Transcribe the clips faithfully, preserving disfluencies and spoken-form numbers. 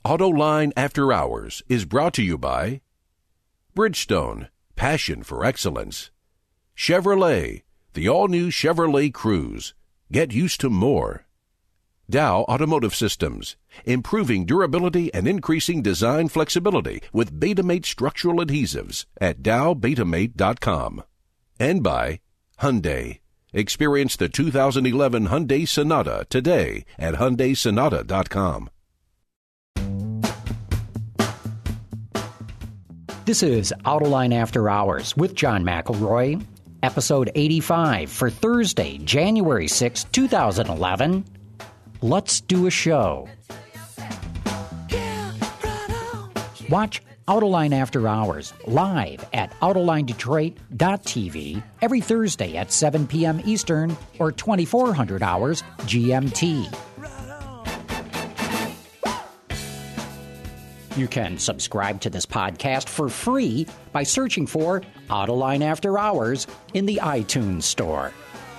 Autoline After Hours is brought to you by Bridgestone, passion for excellence. Chevrolet, the all-new Chevrolet Cruze. Get used to more. Dow Automotive Systems, improving durability and increasing design flexibility with Betamate structural adhesives at dow betamate dot com. And by Hyundai. Experience the two thousand eleven Hyundai Sonata today at hyundai sonata dot com. This is Autoline After Hours with John McElroy, episode eighty-five for Thursday, January sixth, twenty eleven. Let's do a show. Watch Autoline After Hours live at autoline detroit dot t v every Thursday at seven p.m. Eastern or twenty-four hundred hours G M T. You can subscribe to this podcast for free by searching for Autoline After Hours in the iTunes Store.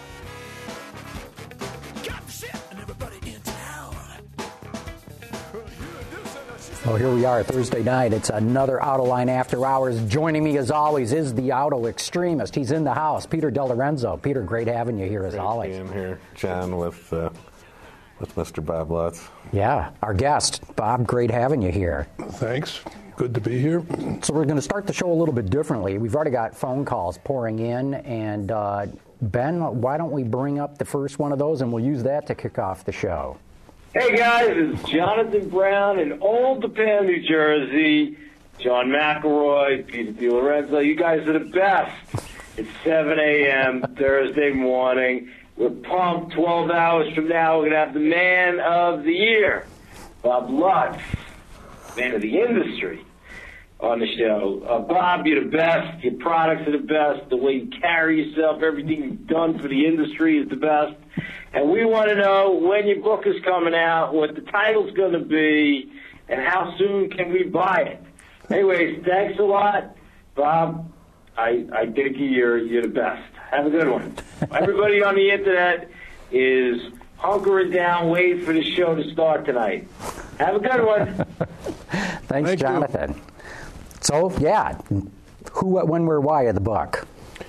Well, here we are Thursday night. It's another Autoline After Hours. Joining me, as always, is the auto extremist. He's in the house, Peter DeLorenzo. Peter, great having you here, as great always. Great being here, John, with uh, with Mister Bob Lutz. Yeah, our guest, Bob. Great having you here. Thanks. Good to be here. So we're going to start the show a little bit differently. We've already got phone calls pouring in, and uh, Ben, why don't we bring up the first one of those, and we'll use that to kick off the show. Hey guys, it's Jonathan Brown in Old Tappan, New Jersey. John McElroy, Peter DeLorenzo, you guys are the best. It's seven a.m. Thursday morning. We're pumped. twelve hours from now, we're going to have the man of the year, Bob Lutz, man of the industry, on the show. Uh, Bob, you're the best. Your products are the best. The way you carry yourself, everything you've done for the industry is the best. And we want to know when your book is coming out, what the title's going to be, and how soon can we buy it. Anyways, thanks a lot, Bob. I, I think you're, you're the best. Have a good one. Everybody on the internet is hunkering down, waiting for the show to start tonight. Have a good one. Thanks, Thank Jonathan. You. So, yeah, who, what, when, where, why of the book?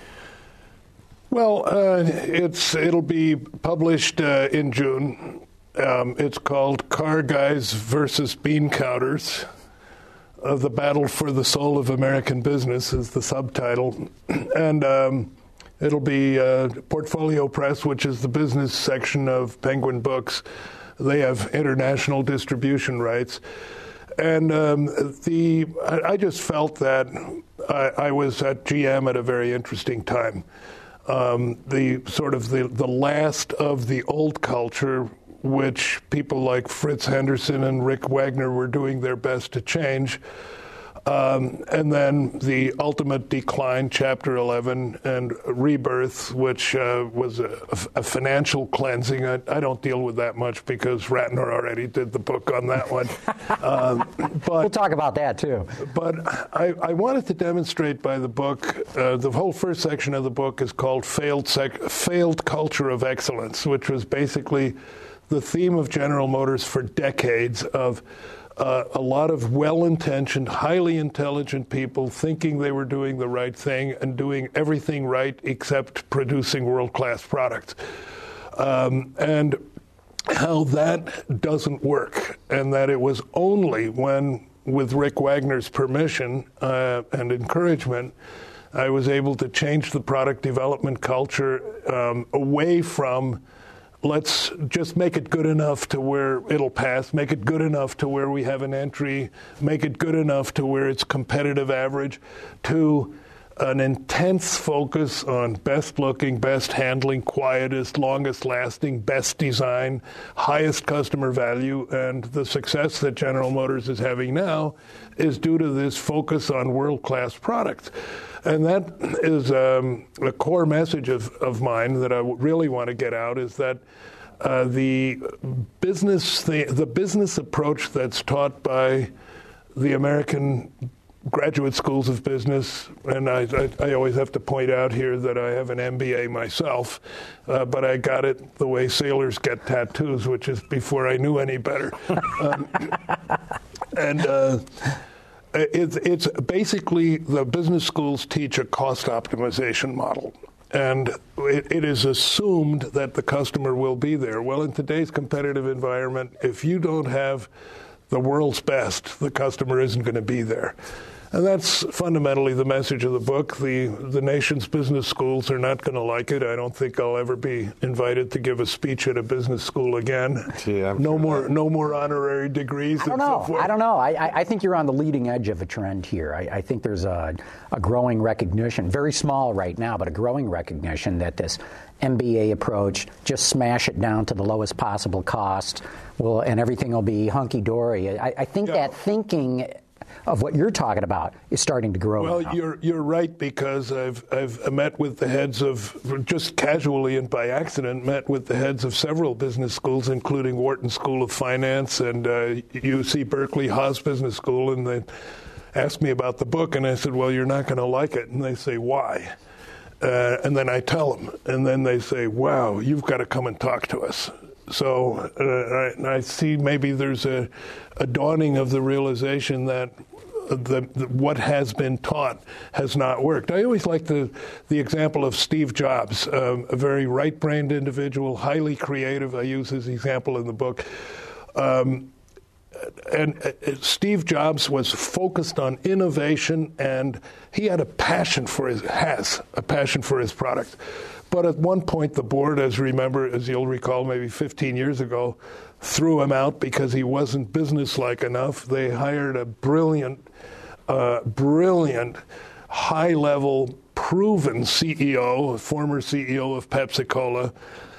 Well, uh, it's it'll be published uh, in June. Um, it's called Car Guys versus Bean Counters. Uh, the Battle for the Soul of American Business is the subtitle. And um, it'll be uh, Portfolio Press, which is the business section of Penguin Books. They have international distribution rights. And um, the I, I just felt that I, I was at G M at a very interesting time. Um, the sort of the, the last of the old culture, which people like Fritz Henderson and Rick Wagner were doing their best to change. Um, and then the ultimate decline, Chapter eleven, and Rebirth, which uh, was a, a financial cleansing. I, I don't deal with that much because Ratner already did the book on that one. um, but, we'll talk about that, too. But I, I wanted to demonstrate by the book, uh, the whole first section of the book is called Failed, Sec- Failed Culture of Excellence, which was basically the theme of General Motors for decades of Uh, a lot of well-intentioned, highly intelligent people thinking they were doing the right thing and doing everything right except producing world-class products. Um, and how that doesn't work, and that it was only when, with Rick Wagner's permission uh, and encouragement, I was able to change the product development culture um, away from let's just make it good enough to where it'll pass, make it good enough to where we have an entry, make it good enough to where it's competitive average, to an intense focus on best looking, best handling, quietest, longest lasting, best design, highest customer value. And the success that General Motors is having now is due to this focus on world-class products. And that is um, a core message of, of mine that I really want to get out, is that uh, the business the, the business approach that's taught by the American graduate schools of business, and I, I, I always have to point out here that I have an M B A myself, uh, but I got it the way sailors get tattoos, which is before I knew any better. um, and uh, it's, it's basically the business schools teach a cost optimization model. And it, it is assumed that the customer will be there. Well, in today's competitive environment, if you don't have the world's best, the customer isn't going to be there. And that's fundamentally the message of the book. The the nation's business schools are not going to like it. I don't think I'll ever be invited to give a speech at a business school again. Gee, I'm no sure more that. no more honorary degrees. I don't and know. So forth. I don't know. I, I think you're on the leading edge of a trend here. I, I think there's a, a growing recognition, very small right now, but a growing recognition that this M B A approach, just smash it down to the lowest possible cost, will and everything will be hunky-dory. I, I think Yeah. that thinking of what you're talking about is starting to grow. Well, now. you're you're right, because I've I've met with the heads of, just casually and by accident, met with the heads of several business schools, including Wharton School of Finance and uh, U C Berkeley Haas Business School, and they asked me about the book, and I said, well, you're not going to like it. And they say, why? Uh, and then I tell them, and then they say, wow, you've got to come and talk to us. So uh, I, I see maybe there's a, a dawning of the realization that the, the, what has been taught has not worked. I always like the, the example of Steve Jobs, um, a very right-brained individual, highly creative. I use his example in the book. Um, and uh, Steve Jobs was focused on innovation, and he had a passion for his, has a passion for his product. But at one point, the board, as remember, as you'll recall, maybe fifteen years ago, threw him out because he wasn't businesslike enough. They hired a brilliant, uh, brilliant, high-level, proven C E O, a former C E O of Pepsi-Cola,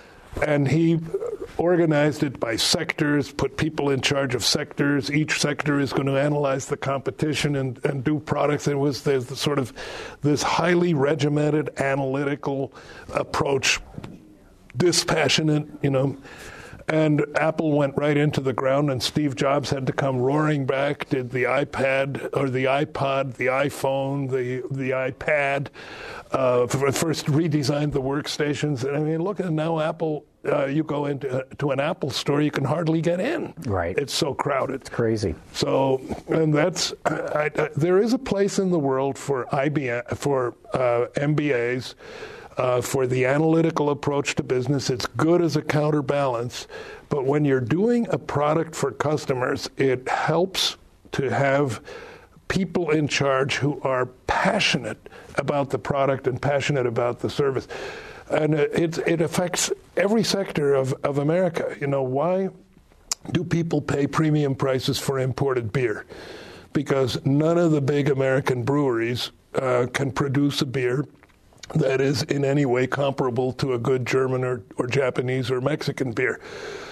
and he organized it by sectors, put people in charge of sectors. Each sector is going to analyze the competition and, and do products. It was there's the sort of this highly regimented, analytical approach, dispassionate, you know. And Apple went right into the ground, and Steve Jobs had to come roaring back, did the iPad or the iPod, the iPhone, the the iPad, uh, first redesigned the workstations. And I mean, look at now Apple, uh, you go into uh, to an Apple store, you can hardly get in. Right. It's so crowded. It's crazy. So, and that's, I, I, there is a place in the world for I B M, for uh, M B As, Uh, for the analytical approach to business. It's good as a counterbalance, but when you're doing a product for customers, it helps to have people in charge who are passionate about the product and passionate about the service. And it, it affects every sector of, of America. You know, why do people pay premium prices for imported beer? Because none of the big American breweries uh, can produce a beer that is in any way comparable to a good German or, or Japanese or Mexican beer.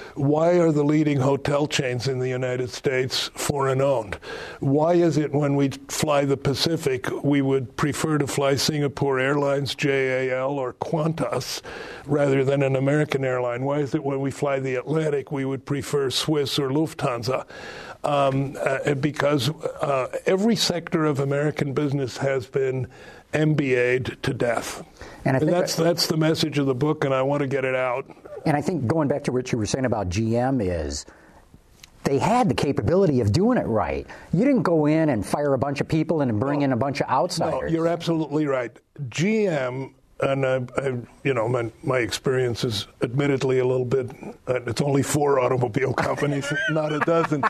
Why are the leading hotel chains in the United States foreign-owned? Why is it when we fly the Pacific, we would prefer to fly Singapore Airlines, J A L, or Qantas rather than an American airline? Why is it when we fly the Atlantic, we would prefer Swiss or Lufthansa? Um, uh, because uh, every sector of American business has been M B A'd to death. And, I and think that's that, that's the message of the book, and I want to get it out. And I think going back to what you were saying about G M is they had the capability of doing it right. You didn't go in and fire a bunch of people and bring no, in a bunch of outsiders. No, you're absolutely right. G M, and I, I, you know, my, my experience is admittedly a little bit, uh, it's only four automobile companies, not a dozen.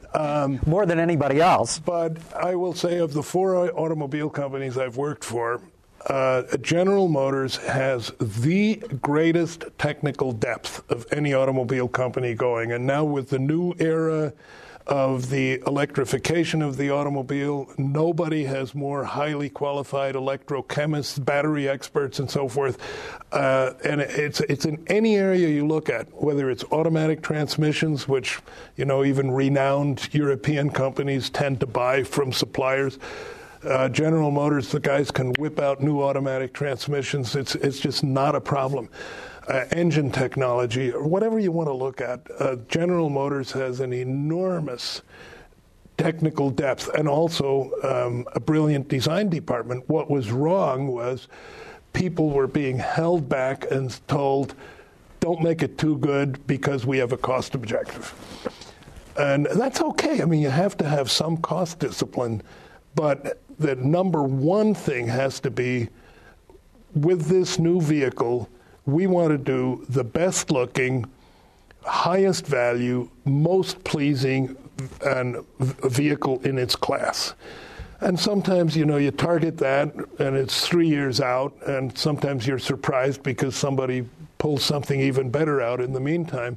Um, More than anybody else. But I will say of the four automobile companies I've worked for, uh, General Motors has the greatest technical depth of any automobile company going. And now with the new era of the electrification of the automobile, nobody has more highly qualified electrochemists, battery experts, and so forth. Uh, and it's it's in any area you look at, whether it's automatic transmissions, which, you know, even renowned European companies tend to buy from suppliers. Uh, General Motors, the guys can whip out new automatic transmissions. It's it's just not a problem. Uh, engine technology, or whatever you want to look at, uh, General Motors has an enormous technical depth and also um, a brilliant design department. What was wrong was people were being held back and told, don't make it too good because we have a cost objective. And that's okay. I mean, you have to have some cost discipline, but the number one thing has to be, with this new vehicle, we want to do the best looking, highest value, most pleasing and vehicle in its class. And sometimes, you know, you target that and it's three years out, and sometimes you're surprised because somebody pulls something even better out in the meantime.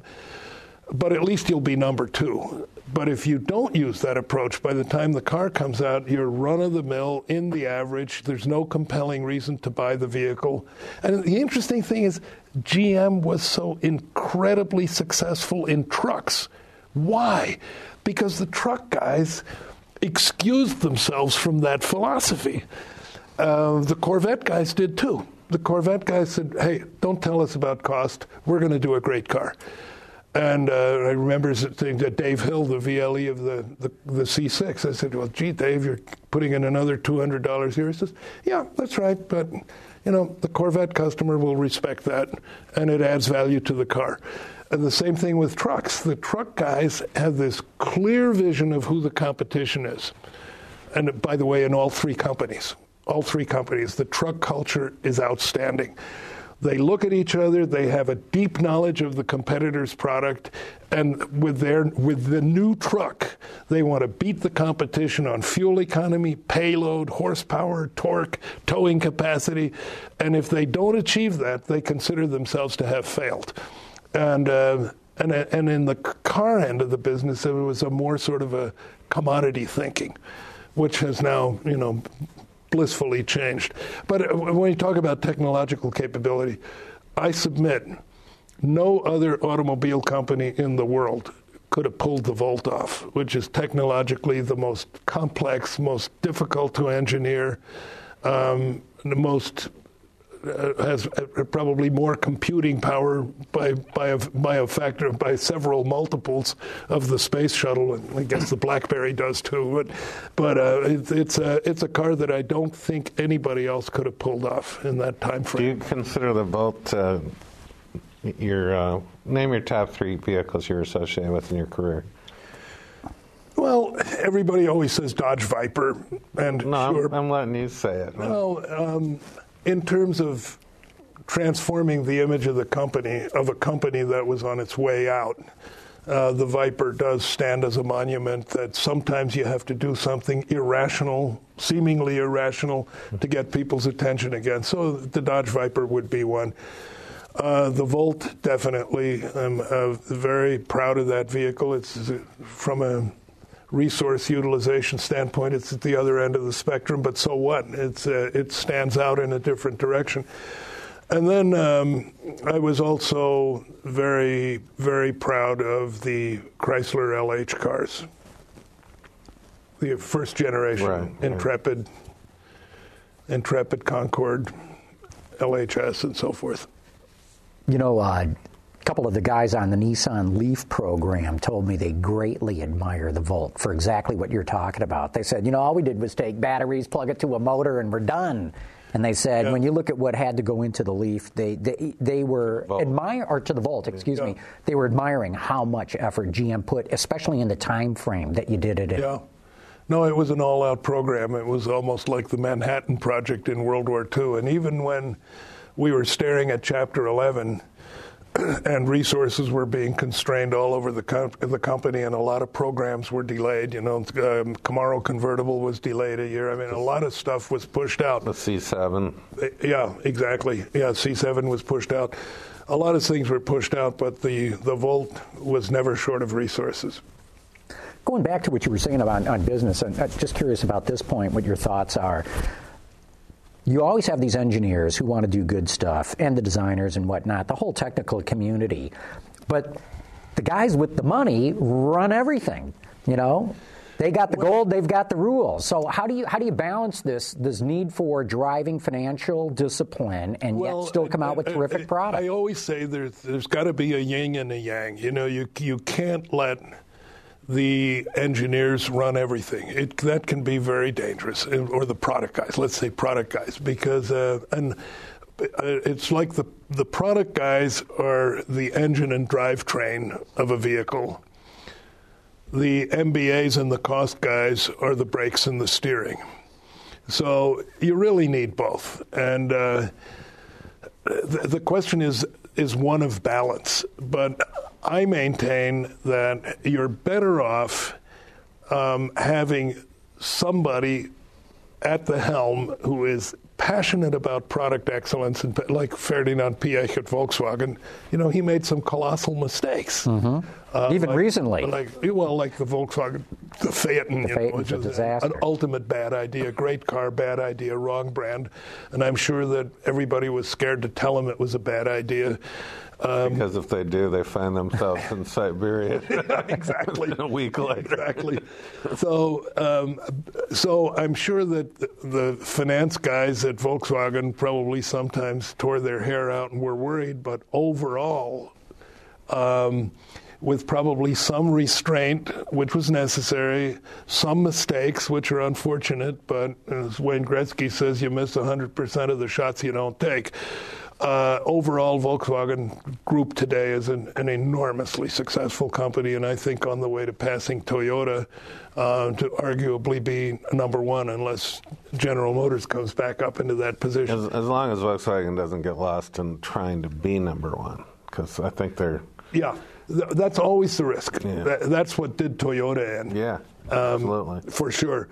But at least you'll be number two. But if you don't use that approach, by the time the car comes out, you're run-of-the-mill in the average. There's no compelling reason to buy the vehicle. And the interesting thing is G M was so incredibly successful in trucks. Why? Because the truck guys excused themselves from that philosophy. Uh, the Corvette guys did too. The Corvette guys said, hey, don't tell us about cost. We're going to do a great car. And uh, I remember saying to Dave Hill, the V L E of the, the, the C six, I said, well, gee, Dave, you're putting in another two hundred dollars here. He says, yeah, that's right, but, you know, the Corvette customer will respect that, and it adds value to the car. And the same thing with trucks. The truck guys have this clear vision of who the competition is. And by the way, in all three companies, all three companies, the truck culture is outstanding. They look at each other, they have a deep knowledge of the competitor's product, and with their with the new truck, they want to beat the competition on fuel economy, payload, horsepower, torque, towing capacity, and if they don't achieve that, they consider themselves to have failed. And uh, and and in the car end of the business, it was a more sort of a commodity thinking, which has now, you know, blissfully changed. But when you talk about technological capability, I submit no other automobile company in the world could have pulled the Volt off, which is technologically the most complex, most difficult to engineer, um, the most uh, has uh, probably more computing power by by a, by a factor by several multiples of the space shuttle, and I guess the BlackBerry does too. But but uh, it, it's a it's a car that I don't think anybody else could have pulled off in that time frame. Do you consider the Volt uh, your uh, name your top three vehicles you're associated with in your career? Well, everybody always says Dodge Viper, and no, sure, I'm, I'm letting you say it. Well, um, in terms of transforming the image of the company, of a company that was on its way out, uh, the Viper does stand as a monument that sometimes you have to do something irrational, seemingly irrational, to get people's attention again. So the Dodge Viper would be one. Uh, the Volt, definitely. I'm uh, very proud of that vehicle. It's from a resource utilization standpoint, it's at the other end of the spectrum, but so what? It's uh, it stands out in a different direction. And then um, I was also very, very proud of the Chrysler L H cars, the first generation, right, Intrepid, right. Intrepid, Concorde, L H S, and so forth. You know, uh, a couple of the guys on the Nissan Leaf program told me they greatly admire the Volt for exactly what you're talking about. They said, you know, all we did was take batteries, plug it to a motor, and we're done. And they said, yeah. when you look at what had to go into the Leaf, they they, they were admire or to the Volt, excuse yeah. me, they were admiring how much effort G M put, especially in the time frame that you did it in. Yeah. No, it was an all-out program. It was almost like the Manhattan Project in World War Two. And even when we were staring at Chapter eleven, and resources were being constrained all over the com- the company, and a lot of programs were delayed. You know, um, Camaro convertible was delayed a year. I mean, a lot of stuff was pushed out. The C seven. Yeah, exactly. Yeah, C seven was pushed out. A lot of things were pushed out, but the, the Volt was never short of resources. Going back to what you were saying about on business, I'm just curious about this point, what your thoughts are. You always have these engineers who want to do good stuff, and the designers and whatnot, the whole technical community. But the guys with the money run everything, you know? They got the gold, they've got the rules. So how do you how do you balance this this need for driving financial discipline and well, yet still come out with I, terrific I, products? I always say there's there's got to be a yin and a yang. You know, you you can't let the engineers run everything. It, that can be very dangerous, or the product guys. Let's say product guys, because uh, and it's like the the product guys are the engine and drivetrain of a vehicle. the M B As and the cost guys are the brakes and the steering. So you really need both. And uh, the, the question is is one of balance. But I maintain that you're better off um, having somebody at the helm who is passionate about product excellence, and like Ferdinand Piëch at Volkswagen. You know, he made some colossal mistakes. Mm-hmm. Uh, Even like, recently. Like, well, like the Volkswagen, the Phaeton, the you Phaeton know, which was a is disaster. an ultimate bad idea. Great car, bad idea, wrong brand. And I'm sure that everybody was scared to tell him it was a bad idea. Um, because if they do, they find themselves in Siberia. Exactly. A week later. Exactly. So, um, so I'm sure that the, the finance guys at Volkswagen probably sometimes tore their hair out and were worried, but overall, um, with probably some restraint, which was necessary, some mistakes, which are unfortunate, but as Wayne Gretzky says, you miss one hundred percent of the shots you don't take. Uh, overall, Volkswagen Group today is an, an enormously successful company, and I think on the way to passing Toyota uh, to arguably be number one, unless General Motors comes back up into that position. As, as long as Volkswagen doesn't get lost in trying to be number one, because I think they're... Yeah, th- that's always the risk. Yeah. Th- that's what did Toyota in. Yeah, um, absolutely. For sure.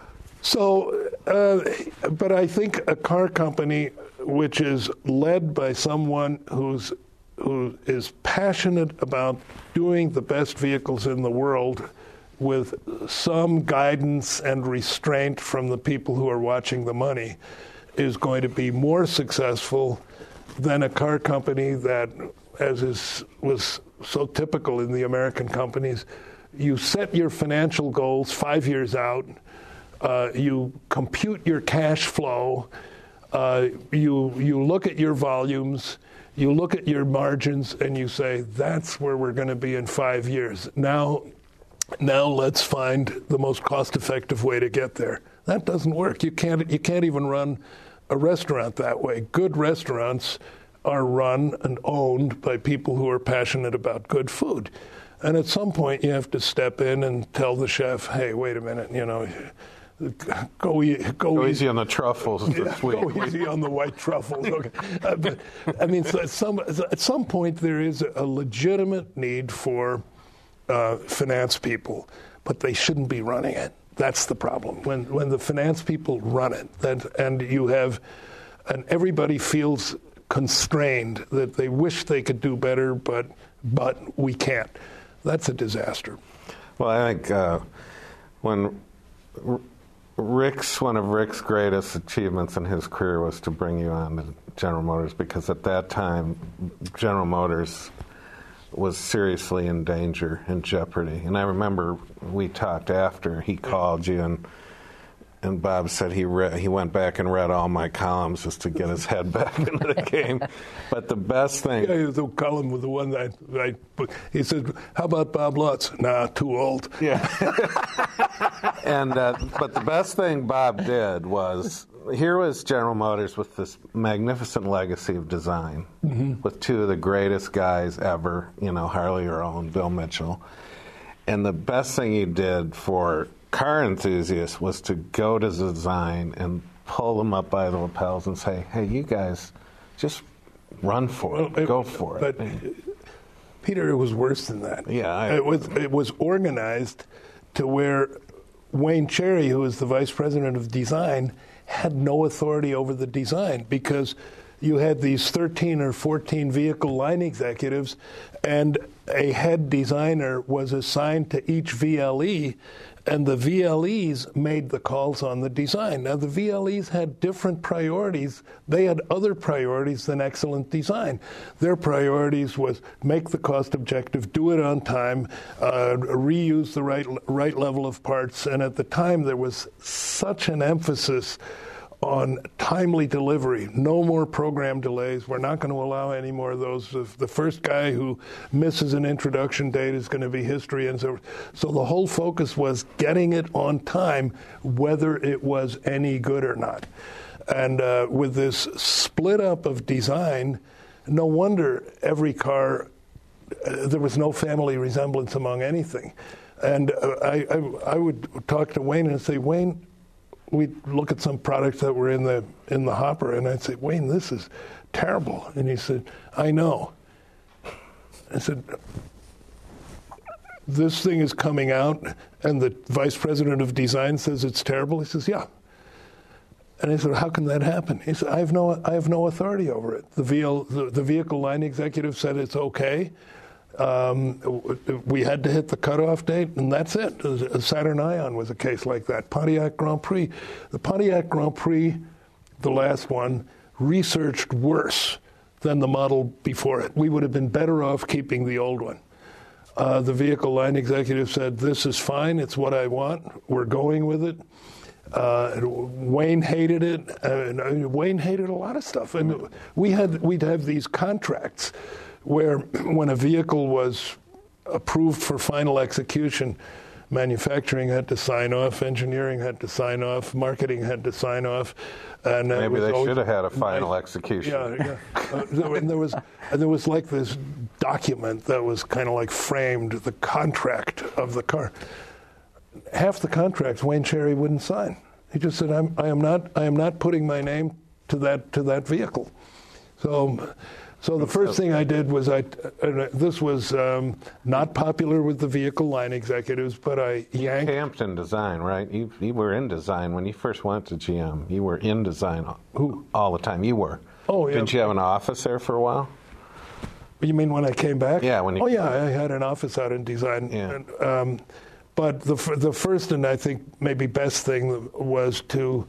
So, uh, but I think a car company which is led by someone who's who is passionate about doing the best vehicles in the world with some guidance and restraint from the people who are watching the money is going to be more successful than a car company that, as is was so typical in the American companies, you set your financial goals five years out, uh, you compute your cash flow, uh, you you look at your volumes, you look at your margins, and you say, that's where we're going to be in five years. Now, now let's find the most cost-effective way to get there. That doesn't work. You can't you can't even run a restaurant that way. Good restaurants are run and owned by people who are passionate about good food. And at some point, you have to step in and tell the chef, hey, wait a minute, you know, go, e- go, go easy. easy on the truffles Yeah, this week. go easy on the white truffles. Okay. Uh, but, I mean, so at, some, at some point, there is a legitimate need for uh, finance people, but they shouldn't be running it. That's the problem. When when the finance people run it, that, and you have, and everybody feels constrained that they wish they could do better, but but we can't. That's a disaster. Well, I think uh, when R- Rick's one of Rick's greatest achievements in his career was to bring you on to General Motors, because at that time General Motors was seriously in danger, in jeopardy. And I remember we talked after he called you, and and Bob said he re- he went back and read all my columns just to get his head back into the game. But the best thing... Yeah, the column with the one that I, I put, he said, how about Bob Lutz? Nah, too old. Yeah. and uh, But the best thing Bob did was, here was General Motors with this magnificent legacy of design, mm-hmm. with two of the greatest guys ever, you know, Harley Earl and Bill Mitchell. And the best thing he did for car enthusiasts was to go to design and pull them up by the lapels and say, hey, you guys, just run for it, well, it go for but, it. But, Peter, it was worse than that. Yeah. I, it, was, it was organized to where Wayne Cherry, who was the vice president of design, had no authority over the design, because you had these thirteen or fourteen vehicle line executives, and a head designer was assigned to each V L E, and the V L Es made the calls on the design. Now, the V L Es had different priorities. They had other priorities than excellent design. Their priorities was make the cost objective, do it on time, uh, reuse the right right level of parts. And at the time, there was such an emphasis on timely delivery, no more program delays. We're not going to allow any more of those. If the first guy who misses an introduction date is going to be history. And so, so the whole focus was getting it on time, whether it was any good or not. And uh, with this split up of design, no wonder every car, uh, there was no family resemblance among anything. And uh, I, I I would talk to Wayne and say, Wayne, we'd look at some products that were in the in the hopper, and I'd say, Wayne, this is terrible. And he said, I know. I said, this thing is coming out, and the vice president of design says it's terrible. He says, yeah. And I said, how can that happen? He said, I have no, I have no authority over it. The, V L, the, the vehicle line executive said it's okay. Um, we had to hit the cutoff date, and that's it. Saturn Ion was a case like that. Pontiac Grand Prix. The Pontiac Grand Prix, the last one, researched worse than the model before it. We would have been better off keeping the old one. Uh, the vehicle line executive said, this is fine, it's what I want, we're going with it. Uh, Wayne hated it, and uh, Wayne hated a lot of stuff. And we had, we'd have these contracts where when a vehicle was approved for final execution, manufacturing had to sign off, engineering had to sign off, marketing had to sign off. And maybe they always, should have had a final I, execution. Yeah, yeah. uh, and there was, and there was like this document that was kind of like framed the contract of the car. Half the contracts Wayne Cherry wouldn't sign. He just said, I'm, I am not, I am not putting my name to that to that vehicle. So. So the first thing I did was I, uh, this was um, not popular with the vehicle line executives, but I yanked. Camped in design, right? You, you were in design when you first went to G M. You were in design Who? all the time. You were. Oh, yeah. Didn't you have an office there for a while? You mean when I came back? Yeah, when you. Oh yeah, I had an office out in design. Yeah. And, um, but the the first and I think maybe best thing was to.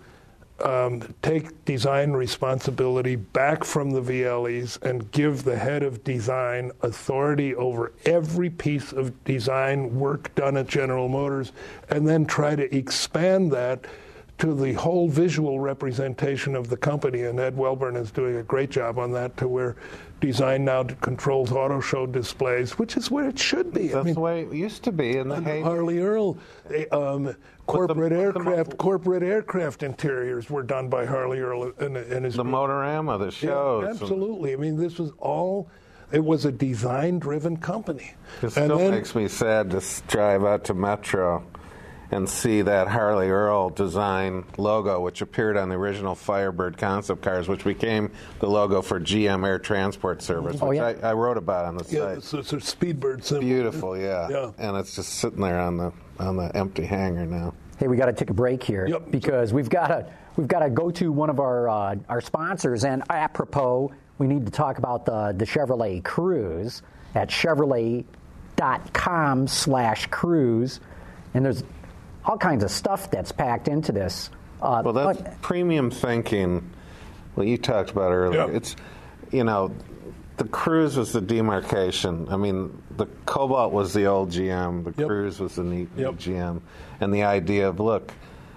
Um, take design responsibility back from the V L Es and give the head of design authority over every piece of design work done at General Motors, and then try to expand that to the whole visual representation of the company. And Ed Welburn is doing a great job on that, to where design now controls auto show displays, which is where it should be. That's I mean, the way it used to be in the heyday. Harley Earl, um, corporate the, aircraft, the, corporate aircraft interiors were done by Harley Earl and, and his the group. Motorama, the shows. Yeah, absolutely. I mean, this was all. It was a design-driven company. It still then, makes me sad to drive out to Metro and see that Harley Earl design logo, which appeared on the original Firebird concept cars, which became the logo for G M Air Transport Service, Oh, which yeah. I, I wrote about on the yeah, site. it's, it's a Speedbird symbol. Beautiful, yeah. Yeah. And it's just sitting there on the on the empty hangar now. Hey, we got to take a break here Yep. because we've got to we've got to go to one of our uh, our sponsors, and apropos, we need to talk about the the Chevrolet Cruze at Chevrolet dot com slash cruise, and there's all kinds of stuff that's packed into this. Uh, Well, that's but- premium thinking. What you talked about earlier. Yeah. It's, you know, the Cruze was the demarcation. I mean, the Cobalt was the old G M. The Yep. Cruze was the new Yep. G M. And the idea of, look,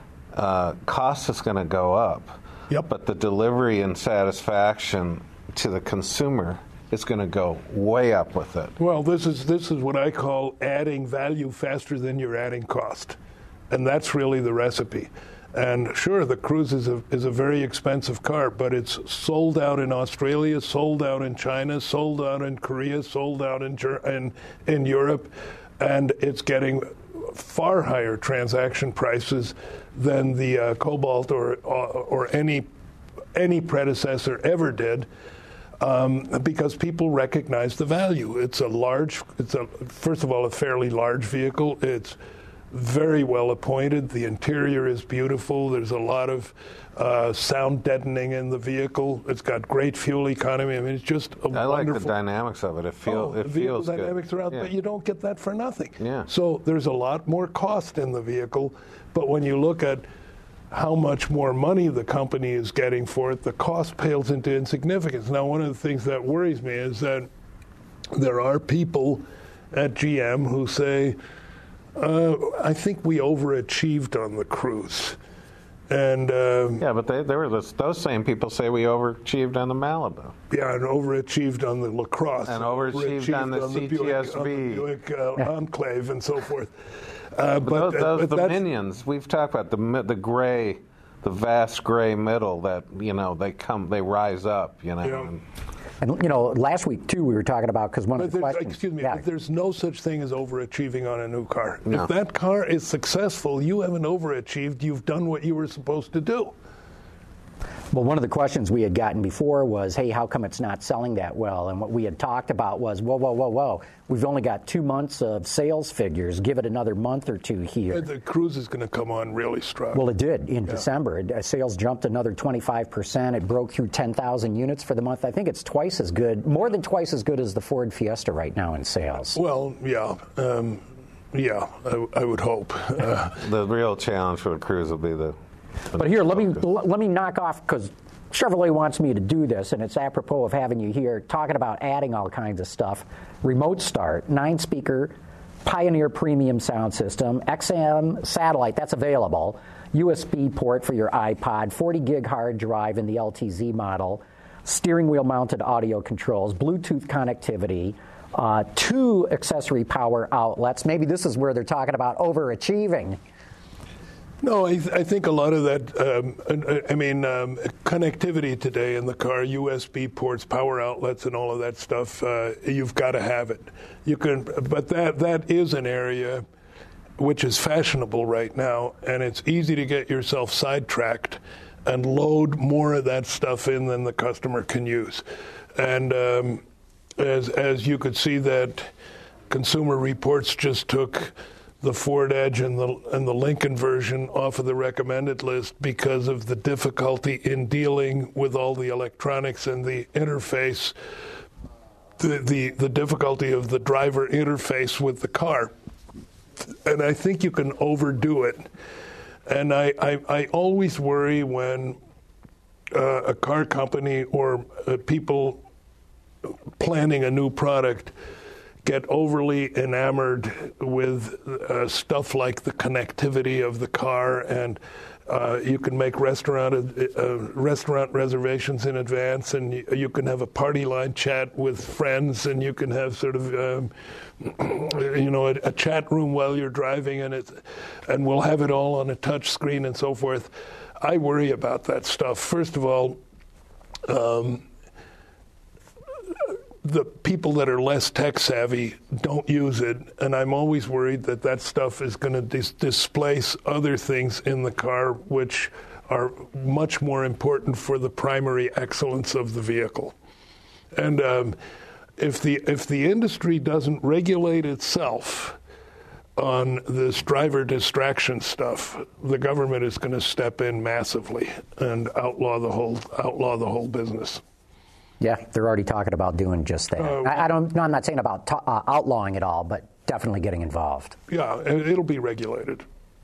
uh, cost is going to go up, Yep. but the delivery and satisfaction to the consumer is going to go way up with it. Well, this is this is what I call adding value faster than you're adding cost, and that's really the recipe. And sure, the Cruze is a, is a very expensive car, but it's sold out in Australia, sold out in China, sold out in Korea, sold out in in, in Europe, and it's getting far higher transaction prices than the uh, Cobalt or, or or any any predecessor ever did. Um, because people recognize the value. It's a large, it's a, first of all, a fairly large vehicle. It's very well appointed. The interior is beautiful. There's a lot of uh, sound deadening in the vehicle. It's got great fuel economy. I mean, it's just a I like wonderful. the dynamics of it. It, feel, Oh, it the vehicle feels good. dynamics are out, Yeah. but you don't get that for nothing. Yeah. So there's a lot more cost in the vehicle, but when you look at how much more money the company is getting for it, the cost pales into insignificance. Now, one of the things that worries me is that there are people at G M who say, uh, I think we overachieved on the Cruze. And uh, Yeah, but they, they were those, those same people say we overachieved on the Malibu. yeah, and overachieved on the LaCrosse. And overachieved on the C T S V. Buick, on the Buick uh, Enclave and so forth. Uh, But, but those, uh, those but the that's- minions we've talked about, the mi- the gray, the vast gray middle that you know they come they rise up, you know. Yeah. And And, you know, last week, too, we were talking about, because one but of the questions... Excuse me, yeah. but there's no such thing as overachieving on a new car. No. If that car is successful, you haven't overachieved. You've done what you were supposed to do. Well, one of the questions we had gotten before was, hey, how come it's not selling that well? And what we had talked about was, whoa, whoa, whoa, whoa. We've only got two months of sales figures. Give it another month or two here. The Cruise is going to come on really strong. Well, it did in yeah. December. It, uh, sales jumped another twenty-five percent. It broke through ten thousand units for the month. I think it's twice as good, more than twice as good as the Ford Fiesta right now in sales. Well, yeah. Um, yeah, I, I would hope. Uh, the real challenge for the Cruise will be the... the but here, let me, focus. let me knock off, because Chevrolet wants me to do this, and it's apropos of having you here, talking about adding all kinds of stuff. Remote start, nine-speaker, Pioneer premium sound system, X M satellite, that's available, U S B port for your iPod, forty gig hard drive in the L T Z model, steering wheel mounted audio controls, Bluetooth connectivity, uh, two accessory power outlets. Maybe this is where they're talking about overachieving. No, I, th- I think a lot of that, um, I mean, um, connectivity today in the car, U S B ports, power outlets, and all of that stuff, uh, you've got to have it. You can, but that that is an area which is fashionable right now, and it's easy to get yourself sidetracked and load more of that stuff in than the customer can use. And um, as as you could see, that Consumer Reports just took the Ford Edge and the and the Lincoln version off of the recommended list because of the difficulty in dealing with all the electronics and the interface, the the, the difficulty of the driver interface with the car. And I think you can overdo it. And I, I, I always worry when uh, a car company or uh, people planning a new product get overly enamored with uh, stuff like the connectivity of the car, and uh, you can make restaurant uh, restaurant reservations in advance, and you, you can have a party line chat with friends, and you can have sort of um, you know a, a chat room while you're driving, and it and we'll have it all on a touch screen and so forth. I worry about that stuff. First of all, Um, the people that are less tech savvy don't use it, and I'm always worried that that stuff is going to dis- displace other things in the car which are much more important for the primary excellence of the vehicle. And um, if the if the industry doesn't regulate itself on this driver distraction stuff, the government is going to step in massively and outlaw the whole outlaw the whole business. Yeah, they're already talking about doing just that. Uh, I, I don't. No, I'm not saying about ta- uh, outlawing it all, but definitely getting involved. Yeah, it'll be regulated.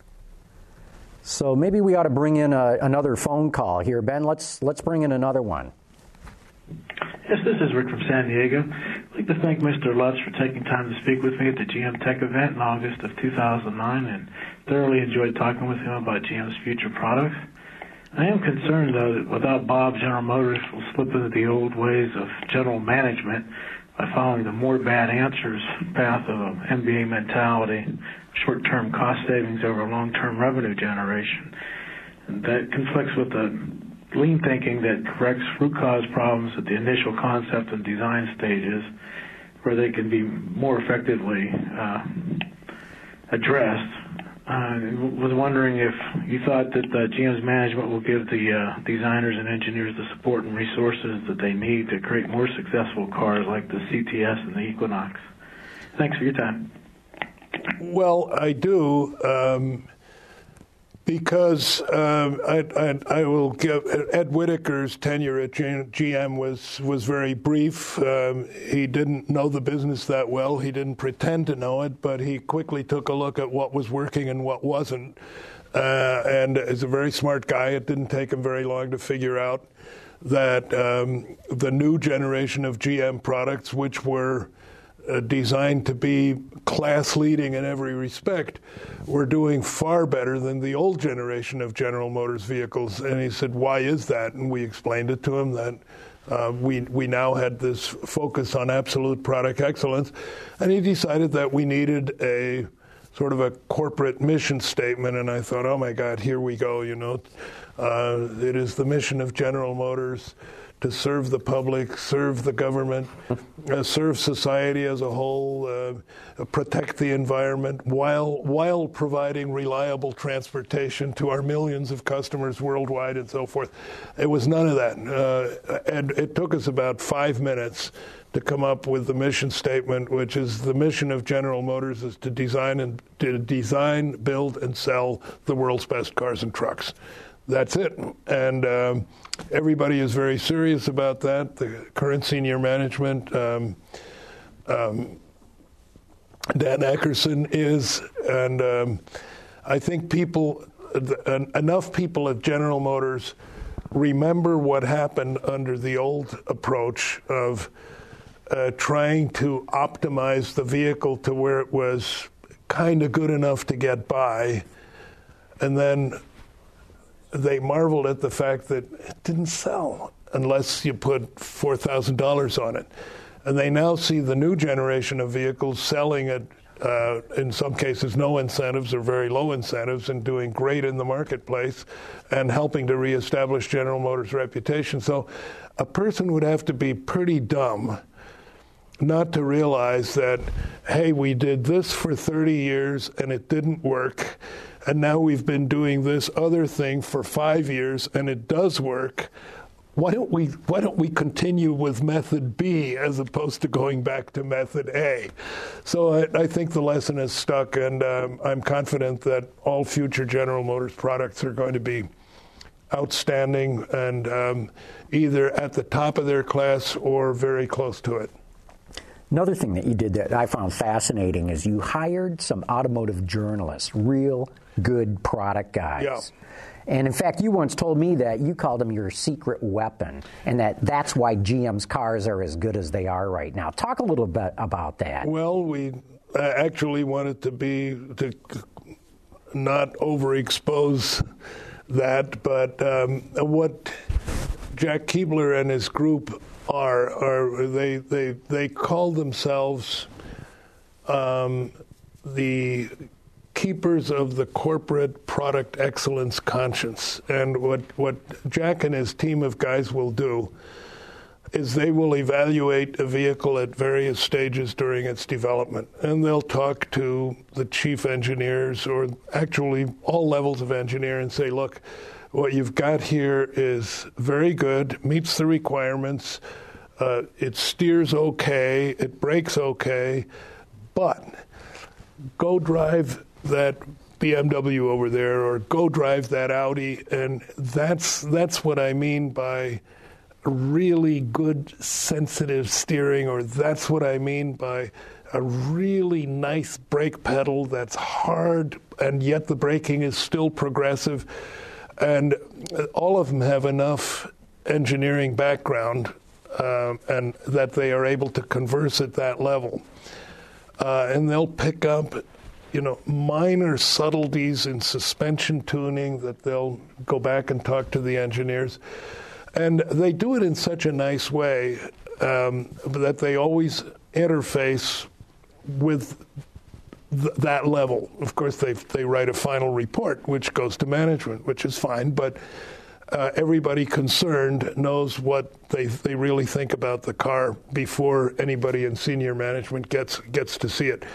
So maybe we ought to bring in a, another phone call here, Ben. Let's let's bring in another one. Yes, this is Rick from San Diego. I'd like to thank Mister Lutz for taking time to speak with me at the G M Tech event in August of two thousand nine, and thoroughly enjoyed talking with him about G M's future products. I am concerned, though, that without Bob, General Motors will slip into the old ways of general management by following the more bad answers path of an M B A mentality, short-term cost savings over long-term revenue generation. And that conflicts with the lean thinking that corrects root cause problems at the initial concept and design stages, where they can be more effectively uh, addressed. I uh, was wondering if you thought that uh, G M's management will give the uh, designers and engineers the support and resources that they need to create more successful cars like the C T S and the Equinox. Thanks for your time. Well, I do, um, because um, I, I, I will give Ed Whitaker's tenure at G M was was very brief. Um, he didn't know the business that well. He didn't pretend to know it, but he quickly took a look at what was working and what wasn't. Uh, and as a very smart guy, it didn't take him very long to figure out that um, the new generation of G M products, which were Uh, designed to be class-leading in every respect, were doing far better than the old generation of General Motors vehicles. And he said, why is that? And we explained it to him that uh, we we now had this focus on absolute product excellence. And he decided that we needed a sort of a corporate mission statement. And I thought, oh, my God, here we go, you know. Uh, it is the mission of General Motors to serve the public, serve the government, uh, serve society as a whole, uh, protect the environment, while while providing reliable transportation to our millions of customers worldwide and so forth. It was none of that. Uh, and it took us about five minutes to come up with the mission statement, which is the mission of General Motors is to design and to design, build, and sell the world's best cars and trucks. That's it. And um, everybody is very serious about that. The current senior management, um, um, Dan Eckerson is, and um, I think people, uh, enough people at General Motors remember what happened under the old approach of uh, trying to optimize the vehicle to where it was kind of good enough to get by, and then they marveled at the fact that it didn't sell unless you put four thousand dollars on it. And they now see the new generation of vehicles selling at, uh, in some cases, no incentives or very low incentives and doing great in the marketplace and helping to reestablish General Motors' reputation. So a person would have to be pretty dumb not to realize that, hey, we did this for thirty years and it didn't work. And now we've been doing this other thing for five years, and it does work. Why don't we why don't we continue with method B as opposed to going back to method A? So I, I think the lesson is stuck, and um, I'm confident that all future General Motors products are going to be outstanding and um, either at the top of their class or very close to it. Another thing that you did that I found fascinating is you hired some automotive journalists, real good product guys. Yeah. And in fact, you once told me that you called them your secret weapon, and that that's why G M's cars are as good as they are right now. Talk a little bit about that. Well, we uh, actually wanted to be to not overexpose that, but um, what Jack Keebler and his group are are they they they call themselves um, the keepers of the corporate product excellence conscience. And what what Jack and his team of guys will do is they will evaluate a vehicle at various stages during its development, and they'll talk to the chief engineers or actually all levels of engineer and say, look, what you've got here is very good, meets the requirements, uh, it steers okay, it brakes okay, but go drive that B M W over there or go drive that Audi, and that's that's what I mean by really good sensitive steering, or that's what I mean by a really nice brake pedal that's hard and yet the braking is still progressive. And all of them have enough engineering background uh, and that they are able to converse at that level. Uh, and they'll pick up, you know, minor subtleties in suspension tuning that they'll go back and talk to the engineers. And they do it in such a nice way um, that they always interface with th- that level. Of course, they they write a final report, which goes to management, which is fine, but uh, everybody concerned knows what they they really think about the car before anybody in senior management gets gets to see it.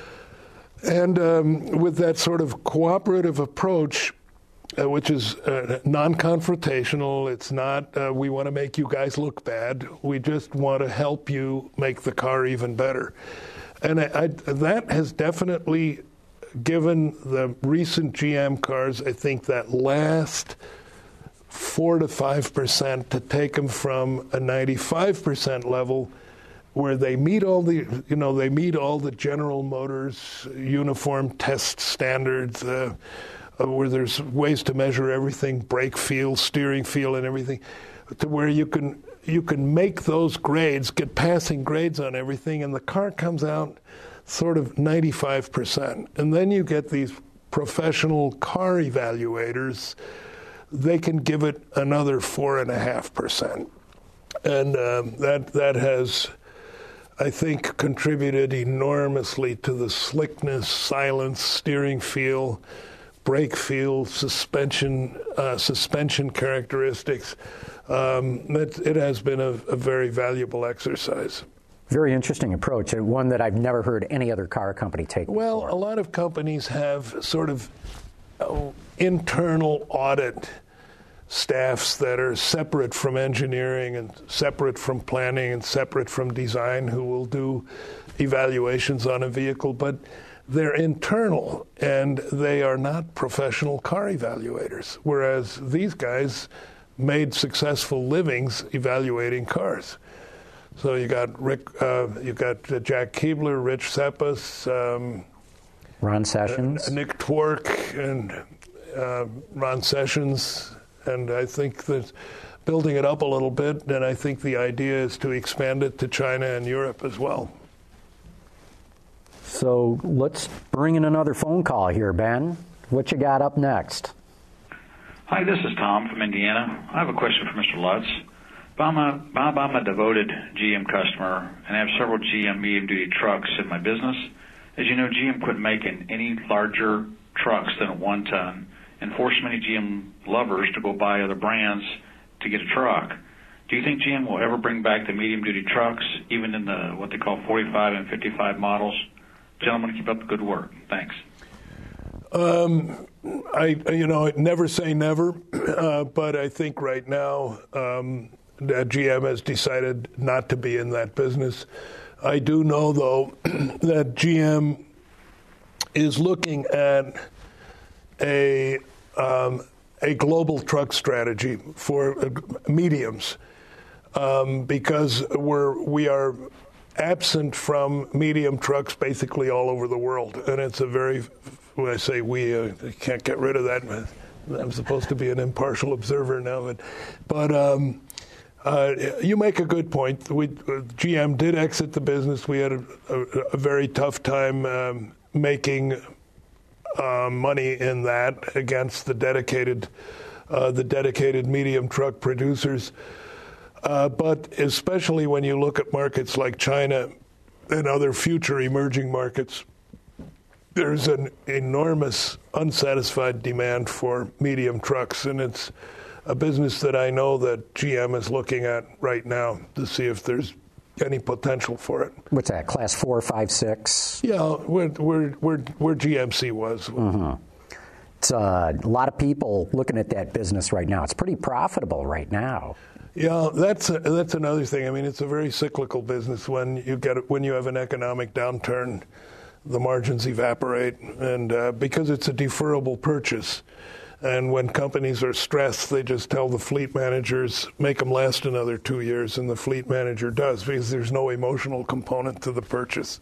And um, with that sort of cooperative approach, Uh, which is uh, non-confrontational. It's not, uh, we want to make you guys look bad. We just want to help you make the car even better. And I, I, that has definitely given the recent G M cars, I think, that last four to five percent to take them from a ninety-five percent level where they meet all the, you know, they meet all the General Motors uniform test standards, uh, where there's ways to measure everything, brake feel, steering feel, and everything, to where you can you can make those grades, get passing grades on everything, and the car comes out sort of ninety-five percent. And then you get these professional car evaluators, they can give it another four and a half percent. And um, that that has, I think, contributed enormously to the slickness, silence, steering feel, brake feel, suspension uh, suspension characteristics. Um, it, it has been a, a very valuable exercise. Very interesting approach, and one that I've never heard any other car company take Well, before. a lot of companies have sort of uh, internal audit staffs that are separate from engineering and separate from planning and separate from design who will do evaluations on a vehicle, but they're internal and they are not professional car evaluators, whereas these guys made successful livings evaluating cars. So you got Rick, uh, you got uh, Jack Keebler, Rich Cepas, um, Ron Sessions, uh, Nick Twork, and uh, Ron Sessions. And I think that building it up a little bit, and I think the idea is to expand it to China and Europe as well. So let's bring in another phone call here, Ben. What you got up next? Hi, this is Tom from Indiana. I have a question for Mister Lutz. Bob, I'm, Bob, I'm a devoted G M customer, and I have several G M medium-duty trucks in my business. As you know, G M quit making any larger trucks than a one-ton, and forced many G M lovers to go buy other brands to get a truck. Do you think G M will ever bring back the medium-duty trucks, even in the what they call forty-five and fifty-five models? Gentlemen, keep up the good work. Thanks. Um, I, you know, never say never, uh, but I think right now um, that G M has decided not to be in that business. I do know, though, that G M is looking at a um, a global truck strategy for uh, mediums um, because we're we are absent from medium trucks basically all over the world, and it's a very, when I say we, uh, I can't get rid of that. I'm supposed to be an impartial observer now, but, but um, uh, you make a good point. We, uh, G M did exit the business. We had a, a, a very tough time um, making uh, money in that against the dedicated, uh, the dedicated medium truck producers. Uh, but especially when you look at markets like China and other future emerging markets, there's an enormous unsatisfied demand for medium trucks, and it's a business that I know that G M is looking at right now to see if there's any potential for it. What's that, class four, five, six? Yeah, where, where, where, where G M C was. Mm-hmm. It's uh, a lot of people looking at that business right now. It's pretty profitable right now. Yeah, that's a, that's another thing. I mean, it's a very cyclical business. When you get when you have an economic downturn, the margins evaporate, and uh, because it's a deferrable purchase, and when companies are stressed, they just tell the fleet managers make them last another two years, and the fleet manager does because there's no emotional component to the purchase.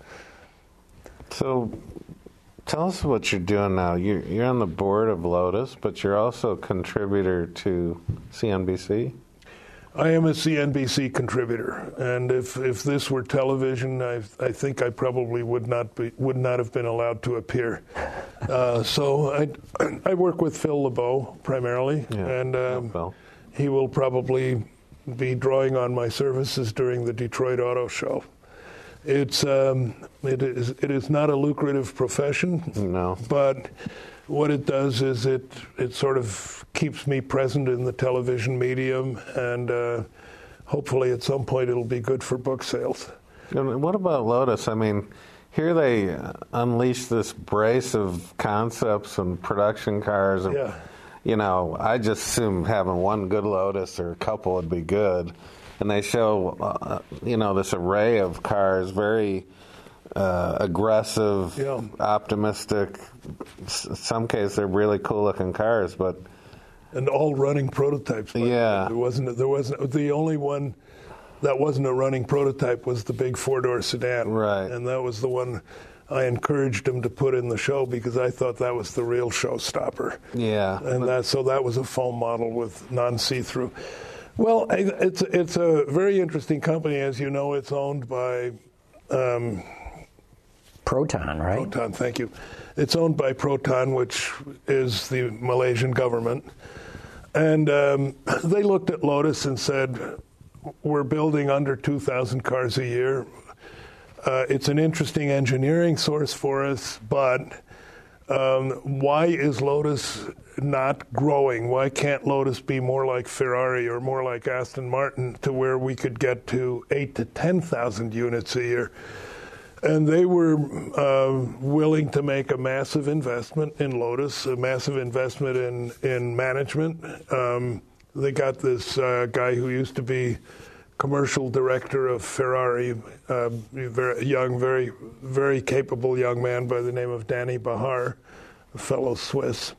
So, tell us what you're doing now. You're, you're on the board of Lotus, but you're also a contributor to C N B C. I am a C N B C contributor, and if, if this were television, I, I think I probably would not be would not have been allowed to appear. Uh, so I I work with Phil LeBeau primarily, yeah. and um, yeah, he will probably be drawing on my services during the Detroit Auto Show. It's um, it is it is not a lucrative profession, no, but what it does is it it sort of keeps me present in the television medium, and uh, hopefully at some point it'll be good for book sales. And what about Lotus? I mean, here they unleash this brace of concepts and production cars. And, yeah. You know, I just assume having one good Lotus or a couple would be good. And they show, uh, you know, this array of cars, very uh, aggressive, yeah. optimistic. In some cases, they're really cool-looking cars, but and all running prototypes. Yeah, there wasn't. There wasn't. The only one that wasn't a running prototype was the big four-door sedan, right? And that was the one I encouraged him to put in the show because I thought that was the real showstopper. Yeah, and that so that was a foam model with non-see-through. Well, it's it's a very interesting company, as you know. It's owned by um, Proton, right? Proton, thank you. It's owned by Proton, which is the Malaysian government. And um, they looked at Lotus and said, we're building under two thousand cars a year. Uh, it's an interesting engineering source for us, but Um, why is Lotus not growing? Why can't Lotus be more like Ferrari or more like Aston Martin to where we could get to eight to ten thousand units a year? And they were uh, willing to make a massive investment in Lotus, a massive investment in in management. Um, they got this uh, guy who used to be commercial director of Ferrari, uh, very young, very, very capable young man by the name of Danny Bahar, a fellow Swiss.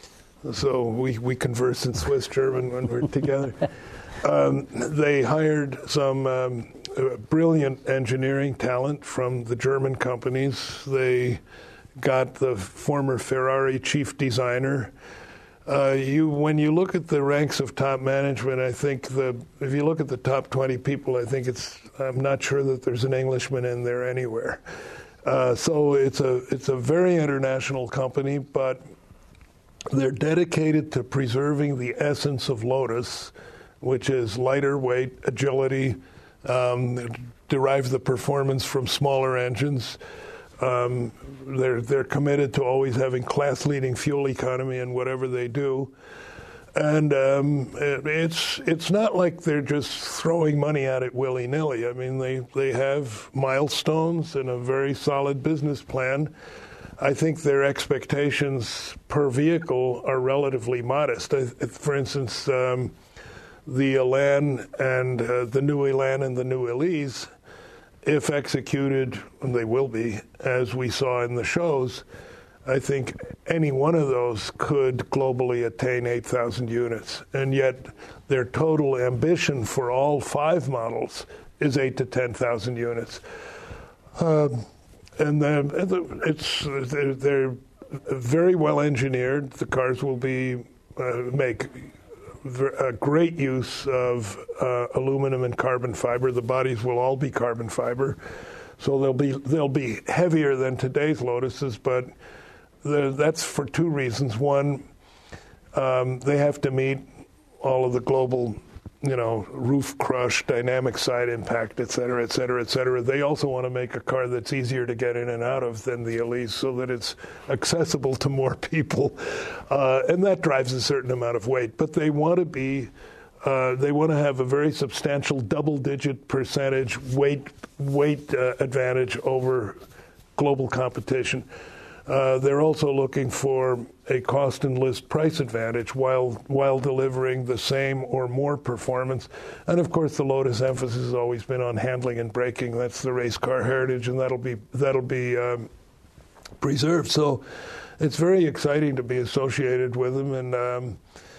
So we, we converse in Swiss German when we're together. Um, they hired some um, uh, brilliant engineering talent from the German companies. They got the former Ferrari chief designer. Uh, you, when you look at the ranks of top management, I think the if you look at the top twenty people, I think it's I'm not sure that there's an Englishman in there anywhere. Uh, so it's a it's a very international company, but they're dedicated to preserving the essence of Lotus, which is lighter weight, agility, um, derive the performance from smaller engines. Um, they're they're committed to always having class-leading fuel economy in whatever they do, and um, it, it's it's not like they're just throwing money at it willy-nilly. I mean, they they have milestones and a very solid business plan. I think their expectations per vehicle are relatively modest. I, for instance, um, the Elan and uh, the new Elan and the new Elise, if executed, and they will be, as we saw in the shows, I think any one of those could globally attain eight thousand units. And yet their total ambition for all five models is eight to ten thousand units. Uh, and then it's they're, they're very well engineered. The cars will be uh, make a great use of uh, aluminum and carbon fiber. The bodies will all be carbon fiber, so they'll be they'll be heavier than today's Lotuses. But that's for two reasons. One, um, they have to meet all of the global, you know, roof crush, dynamic side impact, et cetera, et cetera, et cetera. They also want to make a car that's easier to get in and out of than the Elise, so that it's accessible to more people, uh, and that drives a certain amount of weight. But they want to be, uh, they want to have a very substantial double-digit percentage weight weight uh, advantage over global competition. Uh, they're also looking for a cost and list price advantage while while delivering the same or more performance. And of course, the Lotus emphasis has always been on handling and braking. That's the race car heritage, and that'll be that'll be um, preserved. So it's very exciting to be associated with them. And um,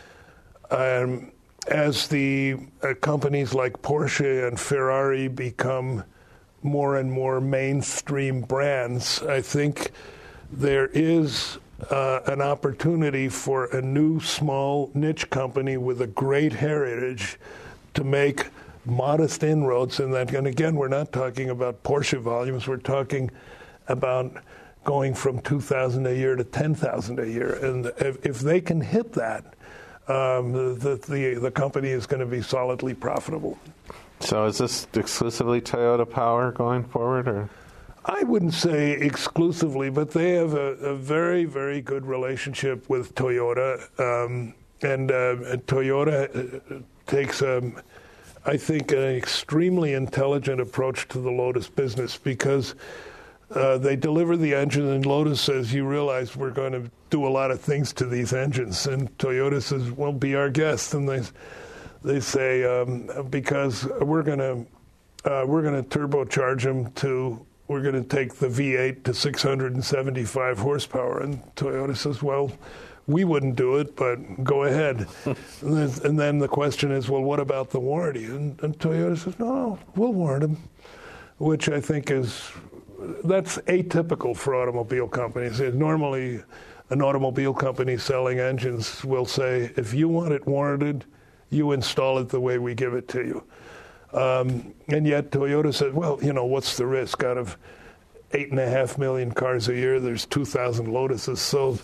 um, as the uh, companies like Porsche and Ferrari become more and more mainstream brands, I think there is uh, an opportunity for a new small niche company with a great heritage to make modest inroads in that. And again, we're not talking about Porsche volumes. We're talking about going from two thousand a year to ten thousand a year. And if, if they can hit that, um, the, the, the company is going to be solidly profitable. So is this exclusively Toyota Power going forward, or? I wouldn't say exclusively, but they have a, a very, very good relationship with Toyota. Um, and, uh, and Toyota takes, um, I think, an extremely intelligent approach to the Lotus business, because uh, they deliver the engine, and Lotus says, you realize we're going to do a lot of things to these engines. And Toyota says, well, be our guest. And they, they say, um, because we're going to uh, we're going to turbocharge them to... We're going to take the V eight to six hundred seventy-five horsepower. And Toyota says, well, we wouldn't do it, but go ahead. and, then, and then the question is, well, what about the warranty? And, and Toyota says, no, no, we'll warrant them, which I think is, that's atypical for automobile companies. Normally, an automobile company selling engines will say, if you want it warranted, you install it the way we give it to you. Um, and yet Toyota said, well, you know, what's the risk? Out of eight and a half million cars a year, there's two thousand Lotuses sold.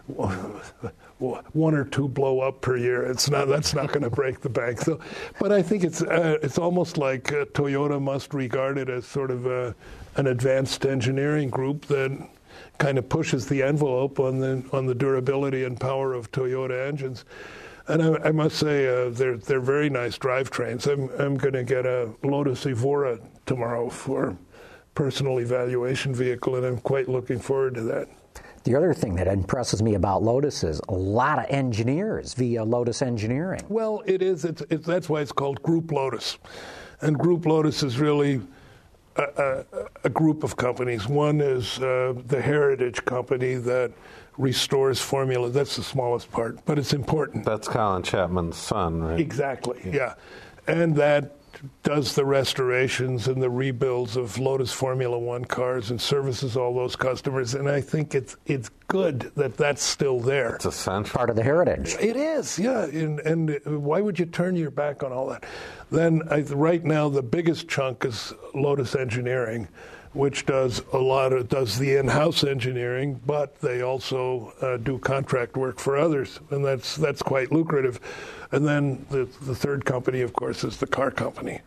One or two blow up per year. It's not. That's not going to break the bank. So, but I think it's uh, it's almost like uh, Toyota must regard it as sort of a, an advanced engineering group that kind of pushes the envelope on the on the durability and power of Toyota engines. And I, I must say, uh, they're they're very nice drivetrains. I'm I'm going to get a Lotus Evora tomorrow for personal evaluation vehicle, and I'm quite looking forward to that. The other thing that impresses me about Lotus is a lot of engineers via Lotus Engineering. Well, it is. It's, it's that's why it's called Group Lotus, and Group Lotus is really a, a, a group of companies. One is uh, the Heritage Company that restores formula. That's the smallest part, but it's important. That's Colin Chapman's son, right? Exactly, yeah. yeah. And that does the restorations and the rebuilds of Lotus Formula One cars and services all those customers. And I think it's it's good that that's still there. It's essential. Part of the heritage. It is, yeah. And, and why would you turn your back on all that? Then I, right now the biggest chunk is Lotus Engineering, which does a lot of does the in-house engineering, but they also uh, do contract work for others, and that's that's quite lucrative. And then the the third company, of course, is the car company,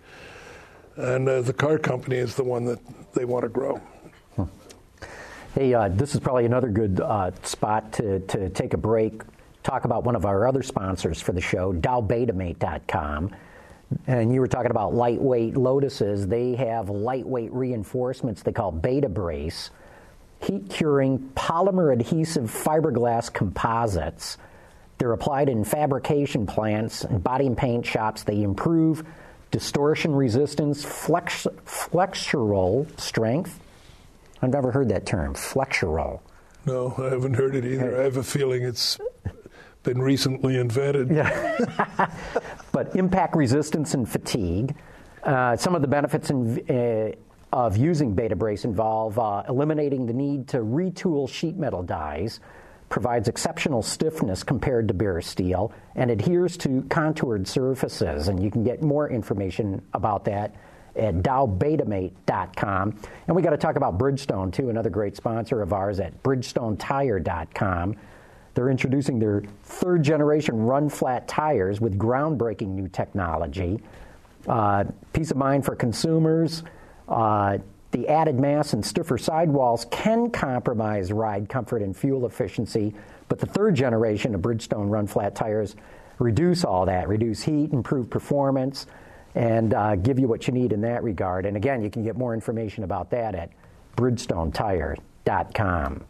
and uh, the car company is the one that they want to grow. Hmm. Hey, uh, this is probably another good uh, spot to to take a break. Talk about one of our other sponsors for the show, Dow Betamate dot com. And you were talking about lightweight Lotuses. They have lightweight reinforcements they call Beta Brace, heat-curing polymer adhesive fiberglass composites. They're applied in fabrication plants and body and paint shops. They improve distortion resistance, flex, flexural strength. I've never heard that term, flexural. No, I haven't heard it either. I have a feeling it's been recently invented. Yeah. But impact resistance and fatigue. Uh, some of the benefits in, uh, of using Beta Brace involve uh, eliminating the need to retool sheet metal dies, provides exceptional stiffness compared to bare steel, and adheres to contoured surfaces. And you can get more information about that at Dow Betamate dot com. And we got to talk about Bridgestone, too, another great sponsor of ours at Bridgestone Tire dot com. They're introducing their third-generation run-flat tires with groundbreaking new technology. Uh, peace of mind for consumers. Uh, the added mass and stiffer sidewalls can compromise ride comfort and fuel efficiency, but the third generation of Bridgestone run-flat tires reduce all that, reduce heat, improve performance, and uh, give you what you need in that regard. And again, you can get more information about that at Bridgestone Tire dot com.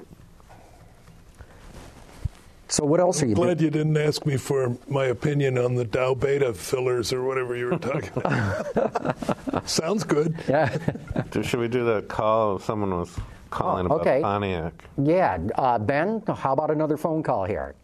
So what else are you doing? Glad do- you didn't ask me for my opinion on the Dow Beta fillers or whatever you were talking about. Sounds good. Yeah. Should we do that call? Someone was calling oh, okay. about Pontiac. Yeah. Uh, Ben, how about another phone call here?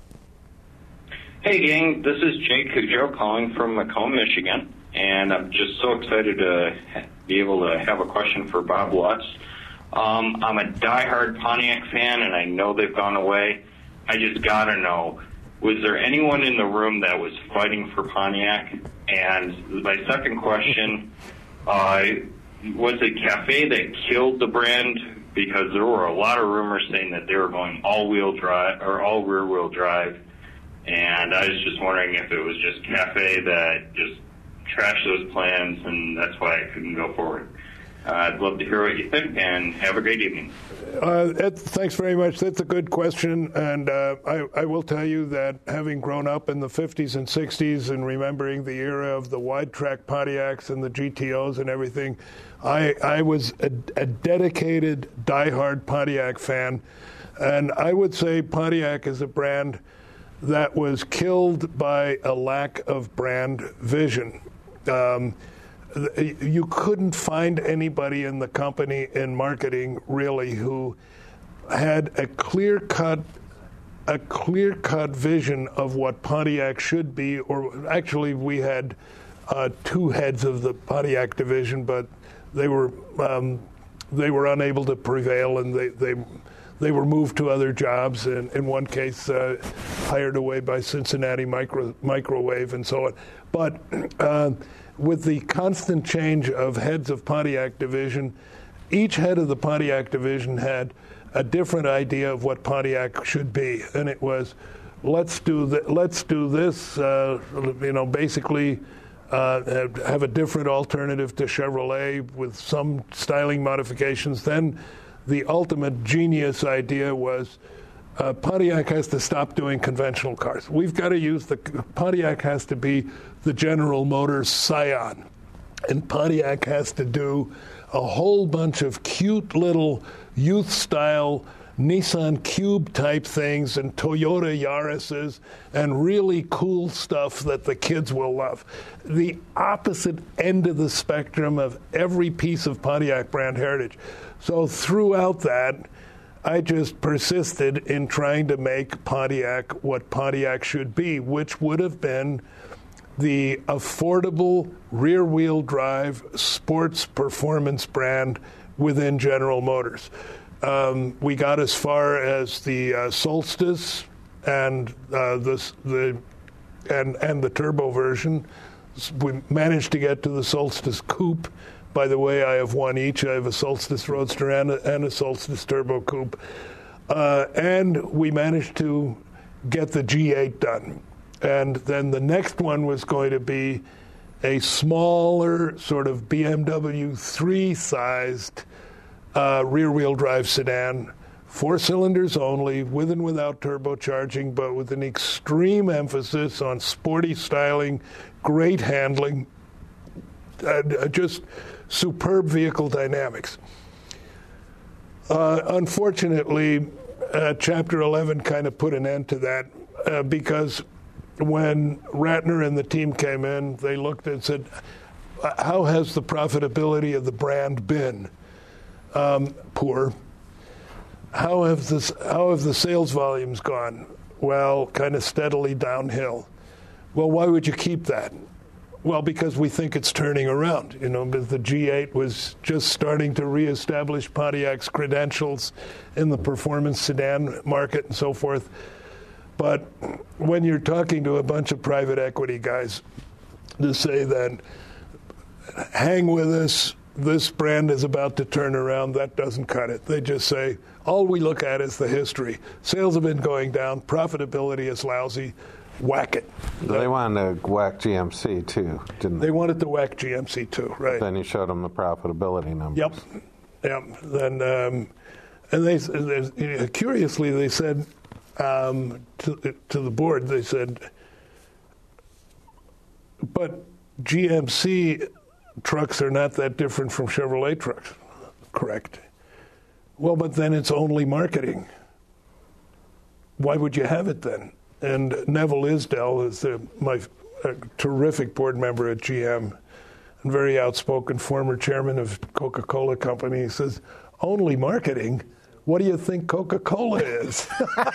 Hey, gang. This is Jake Cujo calling from Macomb, Michigan. And I'm just so excited to be able to have a question for Bob Lutz. Um, I'm a diehard Pontiac fan, and I know they've gone away. I just got to know, was there anyone in the room that was fighting for Pontiac? And my second question, uh, was it Cafe that killed the brand? Because there were a lot of rumors saying that they were going all-wheel drive or all rear-wheel drive. And I was just wondering if it was just Cafe that just trashed those plans, and that's why I couldn't go forward. Uh, I'd love to hear what you think, and have a great evening. Uh, Ed, thanks very much. That's a good question, and uh, I, I will tell you that having grown up in the fifties and sixties and remembering the era of the wide-track Pontiacs and the G T Os and everything, I, I was a, a dedicated, diehard Pontiac fan, and I would say Pontiac is a brand that was killed by a lack of brand vision. Um, You couldn't find anybody in the company in marketing really who had a clear-cut, a clear-cut vision of what Pontiac should be. Or actually, we had uh, two heads of the Pontiac division, but they were um, they were unable to prevail, and they they they were moved to other jobs. And in one case, uh, hired away by Cincinnati Micro, Microwave, and so on. But uh, with the constant change of heads of Pontiac division, each head of the Pontiac division had a different idea of what Pontiac should be, and it was, let's do th- let's do this, uh, you know, basically uh, have a different alternative to Chevrolet with some styling modifications. Then the ultimate genius idea was uh, Pontiac has to stop doing conventional cars. We've got to use the, Pontiac has to be the General Motors Scion. And Pontiac has to do a whole bunch of cute little youth-style Nissan Cube-type things and Toyota Yaris's and really cool stuff that the kids will love. The opposite end of the spectrum of every piece of Pontiac brand heritage. So throughout that, I just persisted in trying to make Pontiac what Pontiac should be, which would have been the affordable rear-wheel drive sports performance brand within General Motors. Um, we got as far as the uh, Solstice and uh, the the and and the turbo version. We managed to get to the Solstice Coupe. By the way, I have one each. I have a Solstice Roadster and a, and a Solstice Turbo Coupe. Uh, and we managed to get the G eight done. And then the next one was going to be a smaller sort of B M W three-sized uh, rear-wheel drive sedan, four cylinders only, with and without turbocharging, but with an extreme emphasis on sporty styling, great handling, uh, just superb vehicle dynamics. Uh, unfortunately, uh, Chapter eleven kind of put an end to that uh, because when Ratner and the team came in, they looked and said, how has the profitability of the brand been? Um, poor. How have, this, how have the sales volumes gone? Well, kind of steadily downhill. Well, why would you keep that? Well, because we think it's turning around. You know, the G eight was just starting to reestablish Pontiac's credentials in the performance sedan market and so forth. But when you're talking to a bunch of private equity guys to say that, hang with us, this brand is about to turn around, that doesn't cut it. They just say, all we look at is the history. Sales have been going down, profitability is lousy, whack it. They wanted to whack G M C too, didn't they? They wanted to whack G M C too, right. Then you showed them the profitability numbers. Yep, yep. Then, um, and they, they curiously, they said, Um, to, to the board, they said, but G M C trucks are not that different from Chevrolet trucks. Correct. Well, but then it's only marketing. Why would you have it then? And Neville Isdell is the, my a terrific board member at G M and very outspoken former chairman of Coca-Cola Company. He says, only marketing? What do you think Coca-Cola is?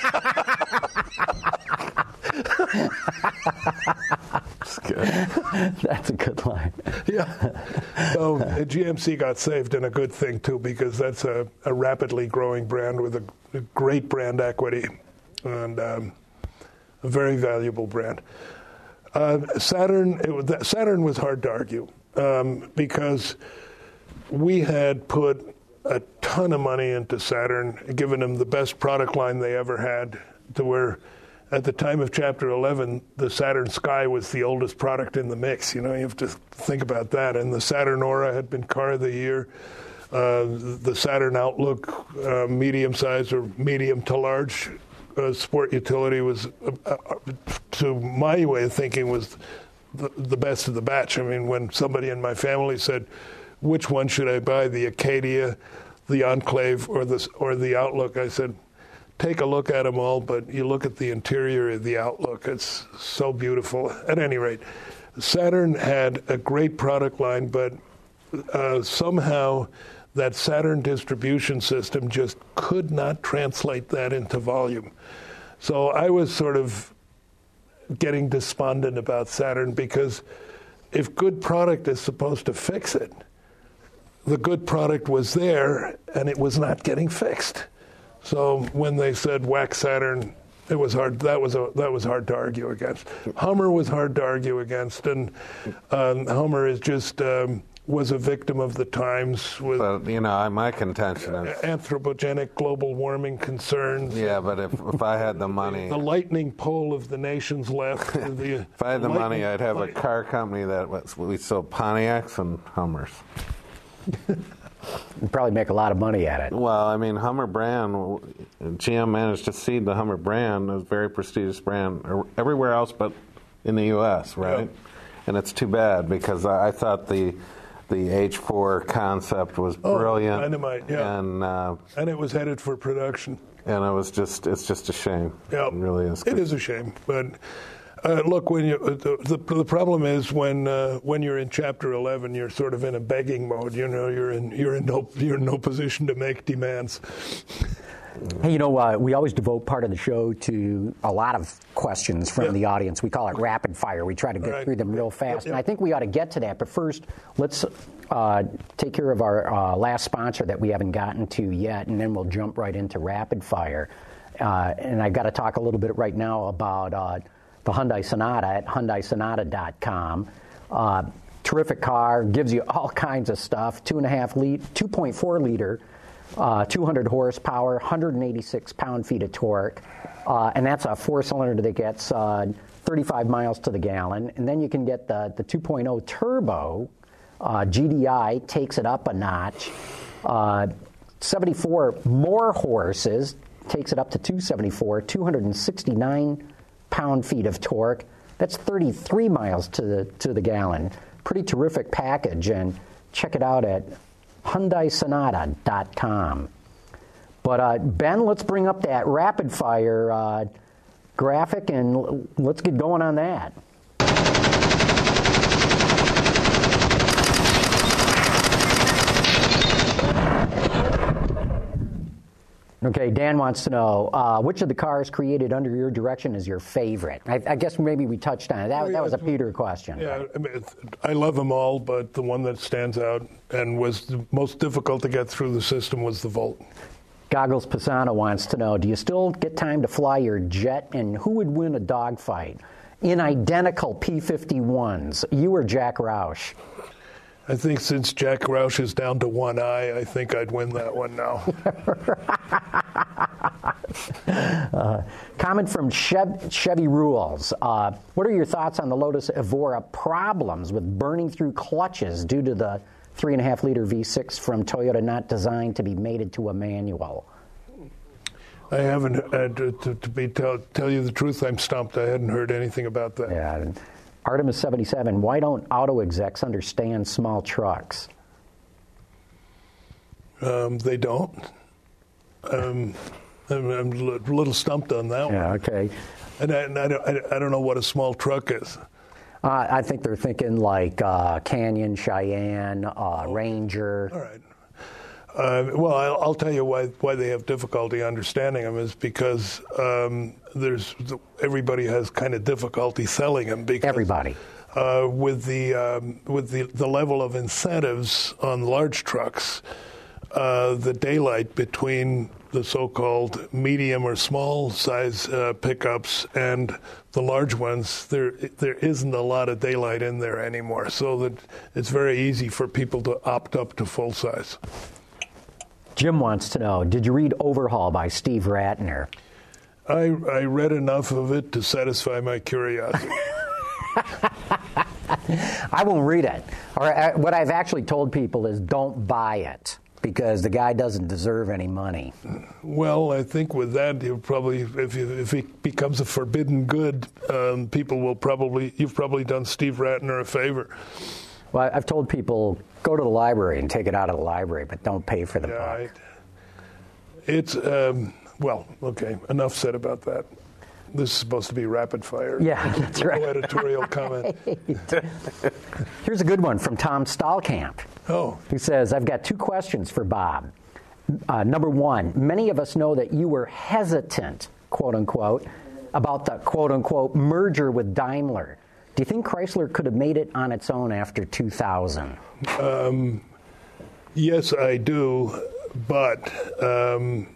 That's good. That's a good line. Yeah. So uh, G M C got saved, and a good thing, too, because that's a, a rapidly growing brand with a, a great brand equity and um, a very valuable brand. Uh, Saturn, it was, Saturn was hard to argue um, because we had put a ton of money into Saturn, given them the best product line they ever had, to where at the time of Chapter eleven, the Saturn Sky was the oldest product in the mix. You know, you have to think about that. And the Saturn Aura had been Car of the Year. Uh, the Saturn Outlook, uh, medium-sized or medium to large uh, sport utility was, uh, uh, to my way of thinking, was the, the best of the batch. I mean, when somebody in my family said, which one should I buy, the Acadia, the Enclave, or the, or the Outlook? I said, take a look at them all, but you look at the interior of the Outlook. It's so beautiful. At any rate, Saturn had a great product line, but uh, somehow that Saturn distribution system just could not translate that into volume. So I was sort of getting despondent about Saturn, because if good product is supposed to fix it, the good product was there, and it was not getting fixed. So when they said whack Saturn, it was hard. That was a, that was hard to argue against. Hummer was hard to argue against, and um, Hummer is just um, was a victim of the times with, but, you know, my contention is anthropogenic global warming concerns. Yeah, but if, if I had the money, the lightning pole of the nation's left. the, if I had the money, I'd have a car company that was, we sold Pontiacs and Hummers. You'd probably make a lot of money at it. Well, I mean, Hummer brand, G M managed to seed the Hummer brand, a very prestigious brand, everywhere else but in the U S, right? Yep. And it's too bad because I, I thought the the H four concept was brilliant. Oh, dynamite, yeah. And, uh, and it was headed for production. And it was just, it's just a shame. Yeah, it really is. It is a shame. But uh, look, when you, the, the the problem is when uh, when you're in Chapter eleven, you're sort of in a begging mode. You know, you're in you're in no you're in no position to make demands. Hey, you know, uh, we always devote part of the show to a lot of questions from yeah. the audience. We call it rapid fire. We try to get right. through them real fast. Yep, yep. And I think we ought to get to that. But first, let's uh, take care of our uh, last sponsor that we haven't gotten to yet, and then we'll jump right into rapid fire. Uh, and I've got to talk a little bit right now about uh, the Hyundai Sonata at Hyundai Sonata dot com. Uh, terrific car, gives you all kinds of stuff. Two and a half liter, two point four liter. Uh, two hundred horsepower, one hundred eighty-six pound-feet of torque, uh, and that's a four-cylinder that gets uh, thirty-five miles to the gallon. And then you can get the, the two point oh turbo. Uh, G D I takes it up a notch. Uh, seventy-four more horses, takes it up to two seventy-four, two hundred sixty-nine pound-feet of torque. That's thirty-three miles to the, to the gallon. Pretty terrific package, and check it out at Hyundai Sonata dot com. But, uh, Ben, let's bring up that rapid-fire uh, graphic, and l- let's get going on that. Okay, Dan wants to know, uh, which of the cars created under your direction is your favorite? I, I guess maybe we touched on it. That, oh, yeah, that was a Peter question. Yeah, I, mean, I love them all, but the one that stands out and was the most difficult to get through the system was the Volt. Goggles Pisano wants to know, do you still get time to fly your jet, and who would win a dogfight in identical P fifty-ones, you or Jack Roush? I think since Jack Roush is down to one eye, I think I'd win that one now. uh, comment from Chev- Chevy Rules. Uh, what are your thoughts on the Lotus Evora problems with burning through clutches due to the three point five liter V six from Toyota not designed to be mated to a manual? I haven't, uh, to, to be tell, tell you the truth, I'm stumped. I hadn't heard anything about that. Yeah. Artemis seventy-seven, why don't auto execs understand small trucks? Um, they don't. Um, I'm, I'm a little stumped on that yeah, one. Yeah, okay. And, I, and I, don't, I, I don't know what a small truck is. Uh, I think they're thinking like uh, Canyon, Cheyenne, uh, Ranger. All right. Uh, well, I'll, I'll tell you why why they have difficulty understanding them is because um, there's everybody has kind of difficulty selling them. Because, everybody. Uh, with the um, with the, the level of incentives on large trucks, uh, the daylight between the so-called medium or small size uh, pickups and the large ones, there there isn't a lot of daylight in there anymore. So that it's very easy for people to opt up to full size. Jim wants to know, did you read Overhaul by Steve Ratner? I, I read enough of it to satisfy my curiosity. I won't read it. Or uh, what I've actually told people is don't buy it because the guy doesn't deserve any money. Well, I think with that, you probably if you, if it becomes a forbidden good, um, people will probably you've probably done Steve Ratner a favor. Well, I've told people, go to the library and take it out of the library, but don't pay for the yeah, book. I, it's, um, well, okay, enough said about that. This is supposed to be rapid fire. Yeah, that's right. No editorial comment. Here's a good one from Tom Stallkamp. Oh. Who says, I've got two questions for Bob. Uh, number one, many of us know that you were hesitant, quote unquote, about the quote unquote merger with Daimler. Do you think Chrysler could have made it on its own after two thousand? Um, yes, I do, but um,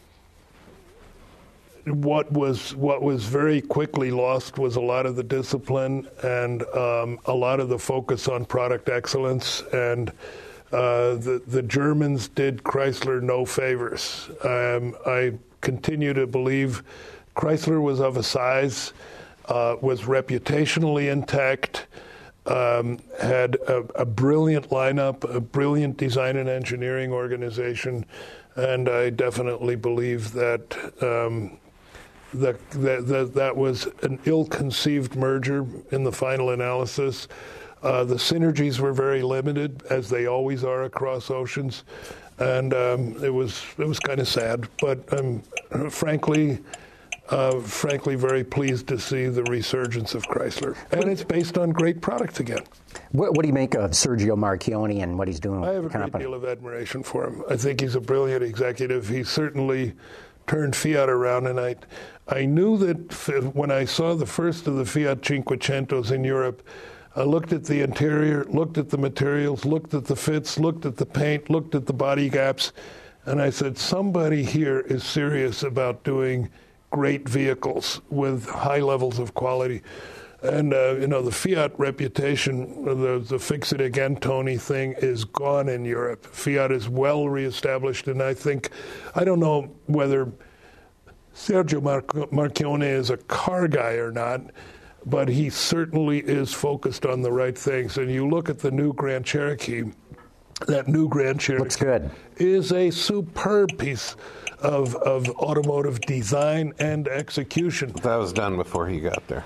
what was what was very quickly lost was a lot of the discipline and um, a lot of the focus on product excellence. And uh, the the Germans did Chrysler no favors. Um, I continue to believe Chrysler was of a size. Uh, was reputationally intact, um, had a, a brilliant lineup, a brilliant design and engineering organization, and I definitely believe that um, that, that that that was an ill-conceived merger in the final analysis. Uh, the synergies were very limited, as they always are across oceans, and um, it was it was kind of sad. But I'm frankly, uh, frankly, very pleased to see the resurgence of Chrysler, and it's based on great products again. What, what do you make of Sergio Marchionne and what he's doing with I have the a great company? deal of admiration for him. I think he's a brilliant executive. He certainly turned Fiat around, and I, I knew that f- when I saw the first of the Fiat Cinquecentos in Europe, I looked at the interior, looked at the materials, looked at the fits, looked at the paint, looked at the body gaps, and I said, somebody here is serious about doing great vehicles with high levels of quality. And, uh, you know, the Fiat reputation, the, the fix it again, Tony thing is gone in Europe. Fiat is well reestablished, and I think, I don't know whether Sergio Mar- Marchionne is a car guy or not, but he certainly is focused on the right things. And you look at the new Grand Cherokee, that new Grand Cherokee Looks good. is a superb piece of, of automotive design and execution. That was done before he got there.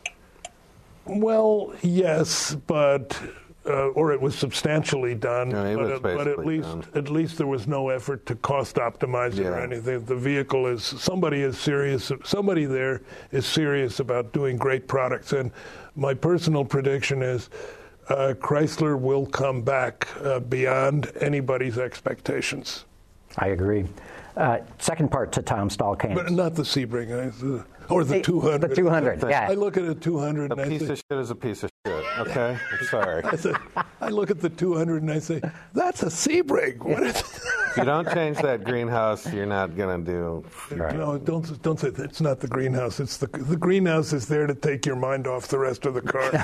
Well, yes, but uh, or it was substantially done. Yeah, it but, was at, but at basically least done. at least there was no effort to cost optimize it or Yeah. anything. The vehicle is somebody is serious. Somebody there is serious about doing great products. And my personal prediction is uh, Chrysler will come back uh, beyond anybody's expectations. I agree. Uh, second part to Tom Stallkamp. But not the Sebring, I, the, or the Hey, two hundred. the two hundred, yeah. I look at a two hundred A and I piece say, of shit is a piece of shit, okay? I'm sorry. I, say, I look at the two hundred and I say, that's a Sebring. What is If you don't change that greenhouse, you're not going to do... No, don't don't say that. It's not the greenhouse. It's the the greenhouse is there to take your mind off the rest of the car.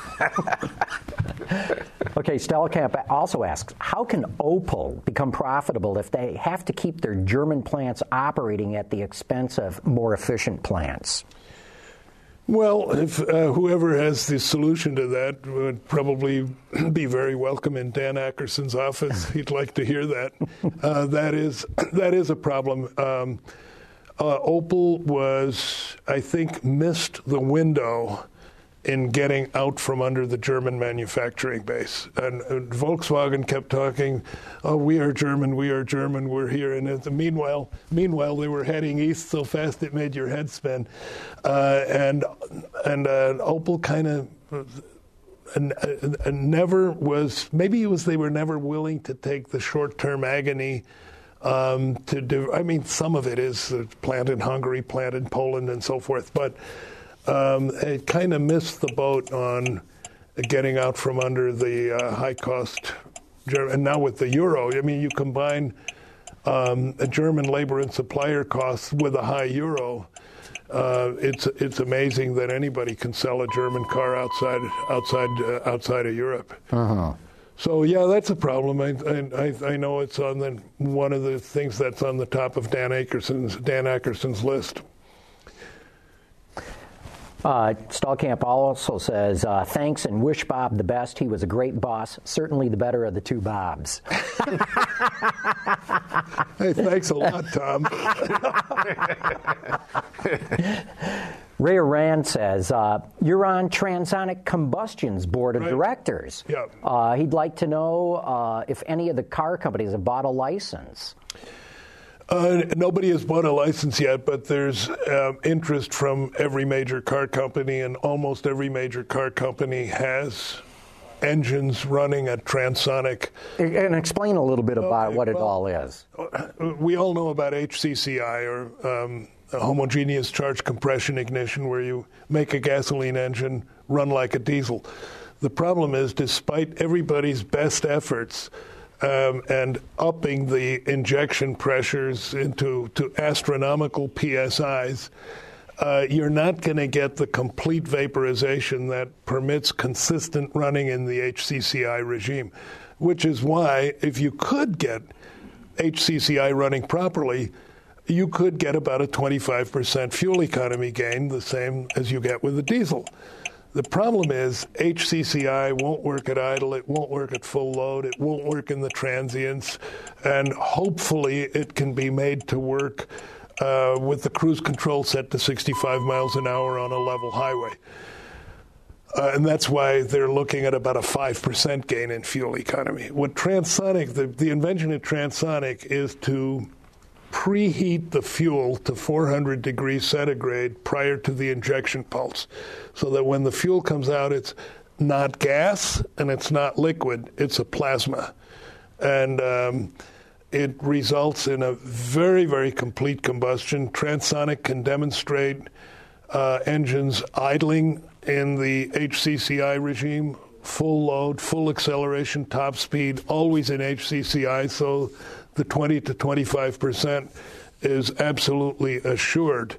Okay, Stellkamp also asks, how can Opel become profitable if they have to keep their German plants operating at the expense of more efficient plants? Well, if uh, whoever has the solution to that would probably be very welcome in Dan Ackerson's office. He'd like to hear that. Uh, that is that is a problem. Um, uh, Opel was, I think, missed the window in getting out from under the German manufacturing base. And, and Volkswagen kept talking, oh, we are German, we are German, we're here. And it, meanwhile, meanwhile, they were heading east so fast it made your head spin. Uh, and and uh, Opel kind of and, and never was, maybe it was they were never willing to take the short-term agony um, to do, I mean, some of it is uh, plant in Hungary, plant in Poland, and so forth. But Um, it kind of missed the boat on getting out from under the uh, high-cost, and now with the euro, I mean, you combine um, a German labor and supplier costs with a high euro. Uh, it's it's amazing that anybody can sell a German car outside outside uh, outside of Europe. Uh-huh. So yeah, that's a problem. I, I I know it's on the one of the things that's on the top of Dan Ackerson's Dan Ackerson's list. Uh, Stallkamp also says, uh, thanks and wish Bob the best. He was a great boss, certainly the better of the two Bobs. Hey, thanks a lot, Tom. Ray Rand says, uh, you're on Transonic Combustion's board of Right. directors. Yeah. Uh, he'd like to know uh, if any of the car companies have bought a license. Uh, nobody has bought a license yet, but there's um, interest from every major car company, and almost every major car company has engines running at Transonic. And explain a little bit about Okay, what it well, all is. We all know about H C C I, or um, a homogeneous charge compression ignition, where you make a gasoline engine run like a diesel. The problem is, despite everybody's best efforts, Um, and upping the injection pressures into to astronomical P S Is, uh, you're not going to get the complete vaporization that permits consistent running in the H C C I regime, which is why if you could get H C C I running properly, you could get about a twenty-five percent fuel economy gain, the same as you get with a diesel. The problem is H C C I won't work at idle, it won't work at full load, it won't work in the transients, and hopefully it can be made to work uh, with the cruise control set to sixty-five miles an hour on a level highway. Uh, and that's why they're looking at about a five percent gain in fuel economy. What Transonic, the, the invention of Transonic is to preheat the fuel to four hundred degrees centigrade prior to the injection pulse, so that when the fuel comes out, it's not gas and it's not liquid, it's a plasma. And um, it results in a very, very complete combustion. Transonic can demonstrate uh, engines idling in the H C C I regime, full load, full acceleration, top speed, always in H C C I, so the twenty to twenty-five percent is absolutely assured.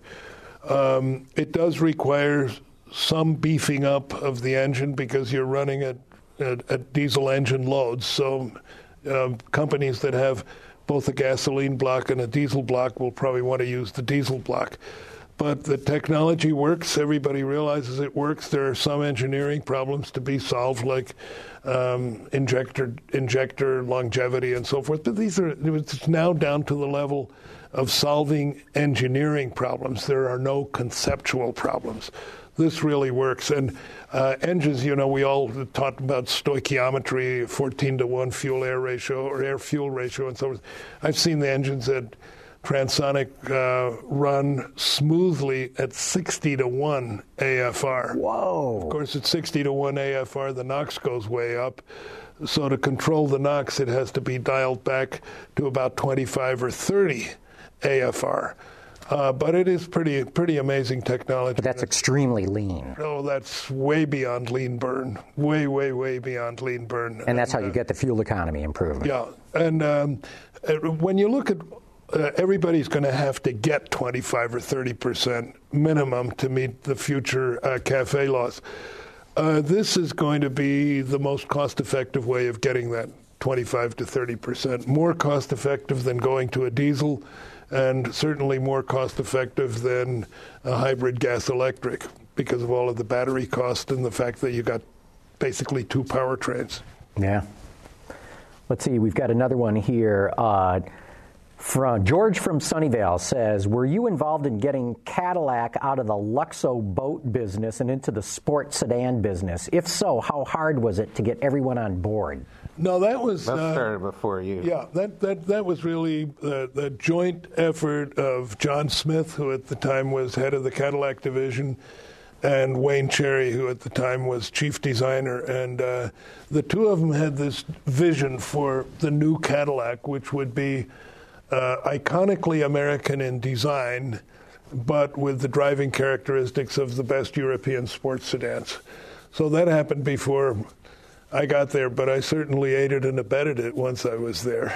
Um, it does require some beefing up of the engine because you're running at, at, at diesel engine loads. So uh, companies that have both a gasoline block and a diesel block will probably want to use the diesel block. But the technology works. Everybody realizes it works. There are some engineering problems to be solved, like um, injector injector longevity and so forth. But these are it's now down to the level of solving engineering problems. There are no conceptual problems. This really works. And uh, engines, you know, we all talked about stoichiometry, fourteen to one fuel-air ratio or air-fuel ratio and so forth. I've seen the engines that Transonic uh, run smoothly at sixty to one A F R. Whoa. Of course, at sixty to one A F R, the NOx goes way up. So to control the NOx, it has to be dialed back to about twenty-five or thirty A F R. Uh, but it is pretty pretty amazing technology. But that's extremely lean. Oh, that's way beyond lean burn. Way, way, way beyond lean burn. And that's and, how you uh, get the fuel economy improvement. Yeah. And um, when you look at Uh, everybody's going to have to get twenty-five or thirty percent minimum to meet the future uh, CAFE laws. Uh, this is going to be the most cost-effective way of getting that twenty-five to thirty percent. More cost-effective than going to a diesel, and certainly more cost-effective than a hybrid gas-electric because of all of the battery cost and the fact that you got basically two powertrains. Yeah. Let's see. We've got another one here. Uh, From George from Sunnyvale says, were you involved in getting Cadillac out of the Luxo boat business and into the sport sedan business? If so, how hard was it to get everyone on board? No, that was... That uh, started before you. Yeah, that, that, that was really uh, the joint effort of John Smith, who at the time was head of the Cadillac division, and Wayne Cherry, who at the time was chief designer. And uh, the two of them had this vision for the new Cadillac, which would be Uh, iconically American in design, but with the driving characteristics of the best European sports sedans. So that happened before I got there, but I certainly aided and abetted it once I was there.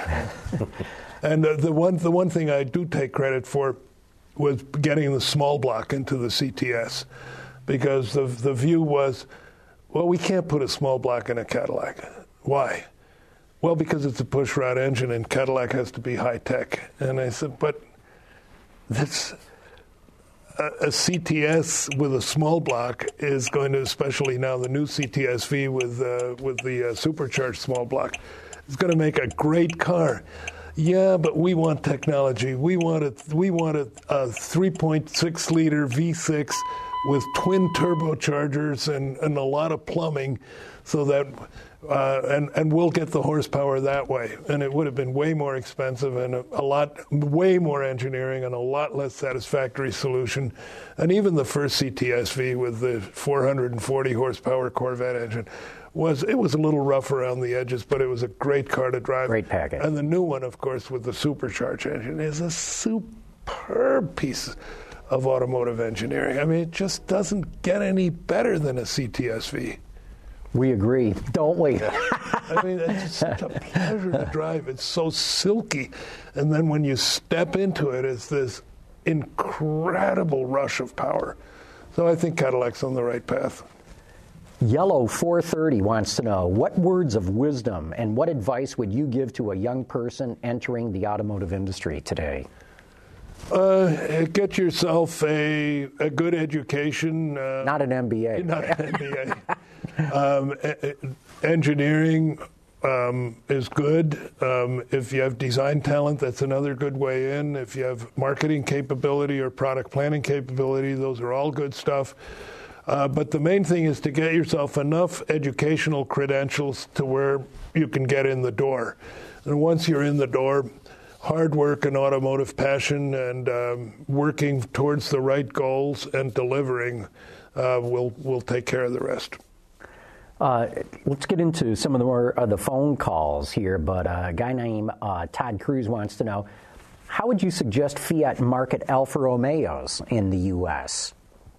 And uh, the one the one thing I do take credit for was getting the small block into the C T S, because the the view was, well, we can't put a small block in a Cadillac. Why? Well, because it's a pushrod engine and Cadillac has to be high-tech. And I said, but that's a, a C T S with a small block is going to, especially now the new C T S V with, uh, with the uh, supercharged small block, is going to make a great car. Yeah, but we want technology. We want a, we want a, a three point six liter V six with twin turbochargers and, and a lot of plumbing, so that uh, and and we'll get the horsepower that way. And it would have been way more expensive and a, a lot, way more engineering and a lot less satisfactory solution. And even the first C T S V with the four hundred forty horsepower Corvette engine was it was a little rough around the edges, but it was a great car to drive. Great package. And the new one, of course, with the supercharged engine, is a superb piece of automotive engineering. I mean, it just doesn't get any better than a C T S V. We agree, don't we? I mean, it's such a pleasure to drive. It's so silky. And then when you step into it, it's this incredible rush of power. So I think Cadillac's on the right path. Yellow four thirty wants to know, what words of wisdom and what advice would you give to a young person entering the automotive industry today? Uh, get yourself a a good education. Uh, not an M B A. Not an M B A. um, e- engineering um, is good. Um, if you have design talent, that's another good way in. If you have marketing capability or product planning capability, those are all good stuff. Uh, but the main thing is to get yourself enough educational credentials to where you can get in the door. And once you're in the door, hard work and automotive passion and um, working towards the right goals and delivering uh, will will take care of the rest. Uh, let's get into some of the more of the phone calls here, but uh, a guy named uh, Todd Cruz wants to know, how would you suggest Fiat market Alfa Romeos in the U S?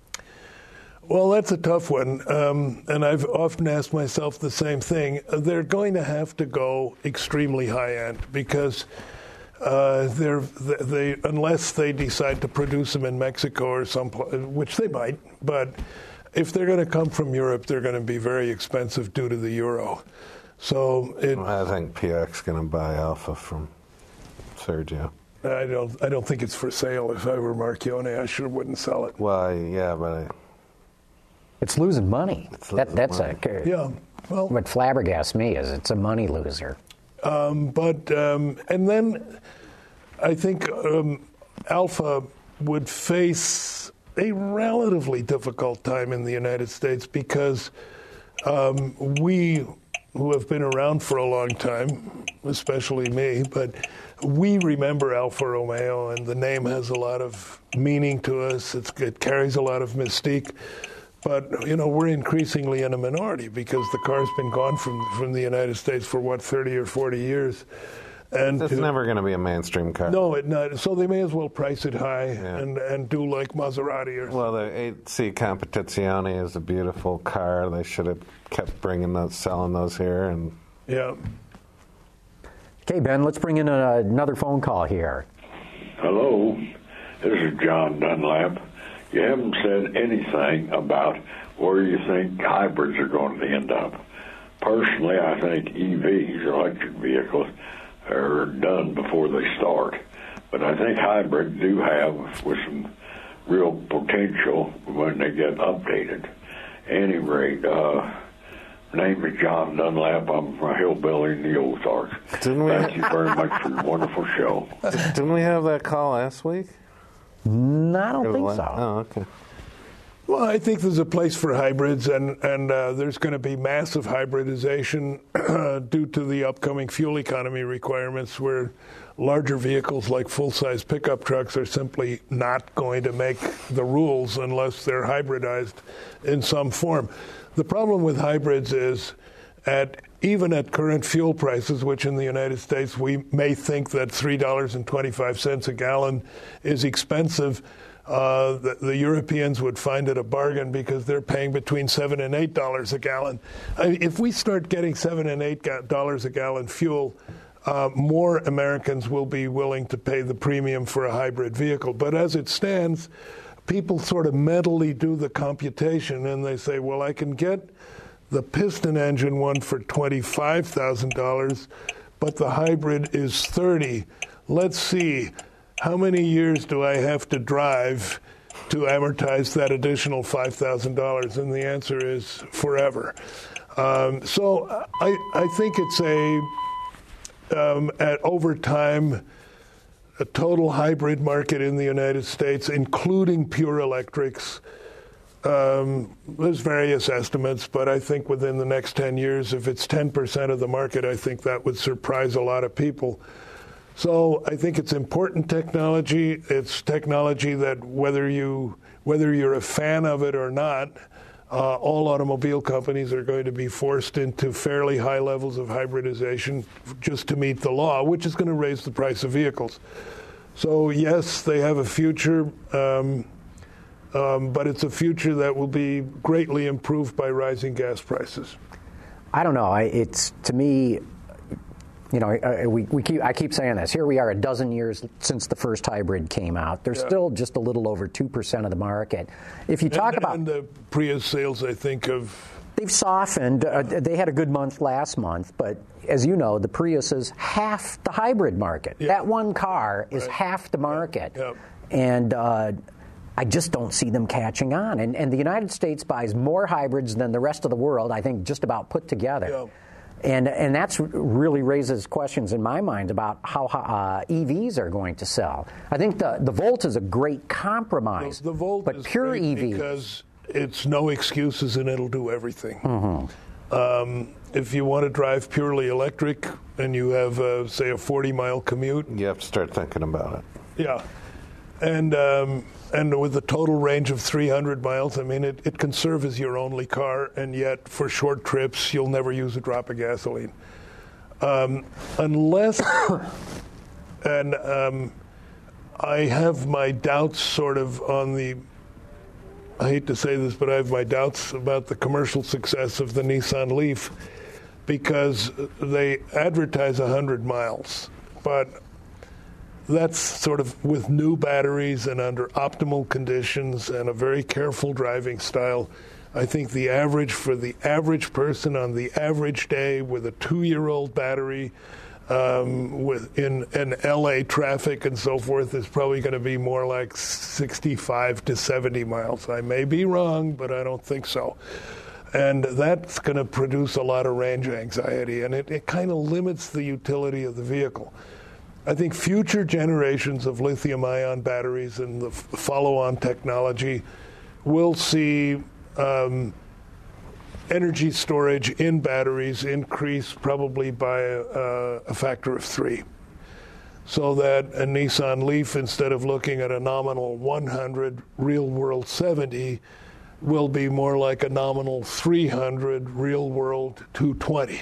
Well, that's a tough one, um, and I've often asked myself the same thing. They're going to have to go extremely high-end because uh, they're, they, unless they decide to produce them in Mexico or some, which they might, but if they're going to come from Europe, they're going to be very expensive due to the euro. So it, I think P X is going to buy Alpha from Sergio. I don't. I don't think it's for sale. If I were Marchione, I sure wouldn't sell it. Well, yeah, but I, it's losing money. It's losing that, that's money. Yeah. a Well, what flabbergasts me is it's a money loser. Um, but um, and then I think um, Alpha would face a relatively difficult time in the United States because um, we, who have been around for a long time, especially me, but we remember Alfa Romeo, and the name has a lot of meaning to us. It's, it carries a lot of mystique. But, you know, we're increasingly in a minority because the car's been gone from, from the United States for, what, thirty or forty years. And it's to, never going to be a mainstream car. No, it not. So they may as well price it high Yeah. and, and do like Maserati or something. Well, the eight C Competizione is a beautiful car. They should have kept bringing those, selling those here. And Yeah. Okay, Ben, let's bring in a, another phone call here. Hello, this is John Dunlap. You haven't said anything about where you think hybrids are going to end up. Personally, I think E Vs, electric vehicles, are done before they start. But I think hybrids do have with some real potential when they get updated. At any rate, uh, my name is John Dunlap. I'm from a hillbilly in the Ozarks. Didn't we Thank you very much for your wonderful show. Didn't we have that call last week? No, I don't Or think the- so. Oh, okay. Well, I think there's a place for hybrids, and, and uh, there's going to be massive hybridization due to the upcoming fuel economy requirements where larger vehicles like full-size pickup trucks are simply not going to make the rules unless they're hybridized in some form. The problem with hybrids is at even at current fuel prices, which in the United States we may think that three dollars and twenty-five cents a gallon is expensive, Uh, the, the Europeans would find it a bargain because they're paying between seven and eight dollars a gallon. I, if we start getting seven and eight ga- dollars a gallon fuel, uh, more Americans will be willing to pay the premium for a hybrid vehicle. But as it stands, people sort of mentally do the computation and they say, well, I can get the piston engine one for twenty-five thousand dollars, but the hybrid is thirty. Let's see. How many years do I have to drive to amortize that additional five thousand dollars? And the answer is forever. Um, so I, I think it's a, um, at over time, a total hybrid market in the United States, including pure electrics. Um, there's various estimates, but I think within the next ten years, if it's ten percent of the market, I think that would surprise a lot of people. So I think it's important technology. It's technology that whether you whether you're a fan of it or not, uh, all automobile companies are going to be forced into fairly high levels of hybridization just to meet the law, which is going to raise the price of vehicles. So yes, they have a future, um, um, but it's a future that will be greatly improved by rising gas prices. I don't know. I, it's to me. You know, we, we keep, I keep saying this. Here we are a dozen years since the first hybrid came out. They're Yeah. still just a little over two percent of the market. If you talk and, about... And the Prius sales, I think, of... They've softened. Uh, they had a good month last month, but as you know, the Prius is half the hybrid market. Yeah. That one car is Right. half the market. Yeah. And uh, I just don't see them catching on. And, and the United States buys more hybrids than the rest of the world, I think, just about put together. Yeah. And and that's really raises questions in my mind about how uh, E Vs are going to sell. I think the, the Volt is a great compromise. The, the Volt but is pure great E Vs. because it's no excuses and it'll do everything. Mm-hmm. Um, if you want to drive purely electric and you have, uh, say, a forty-mile commute, you have to start thinking about it. Yeah. And um, and with a total range of three hundred miles, I mean, it, it can serve as your only car, and yet for short trips, you'll never use a drop of gasoline. Um, unless, and um, I have my doubts sort of on the, I hate to say this, but I have my doubts about the commercial success of the Nissan Leaf because they advertise one hundred miles, but that's sort of with new batteries and under optimal conditions and a very careful driving style. I think the average for the average person on the average day with a two-year-old battery um, with in, in L A traffic and so forth is probably going to be more like sixty-five to seventy miles. I may be wrong, but I don't think so. And that's going to produce a lot of range anxiety, and it, it kind of limits the utility of the vehicle. I think future generations of lithium-ion batteries and the follow-on technology will see um, energy storage in batteries increase probably by a, a factor of three. So that a Nissan Leaf, instead of looking at a nominal one hundred, real-world seventy, will be more like a nominal three hundred, real-world two twenty.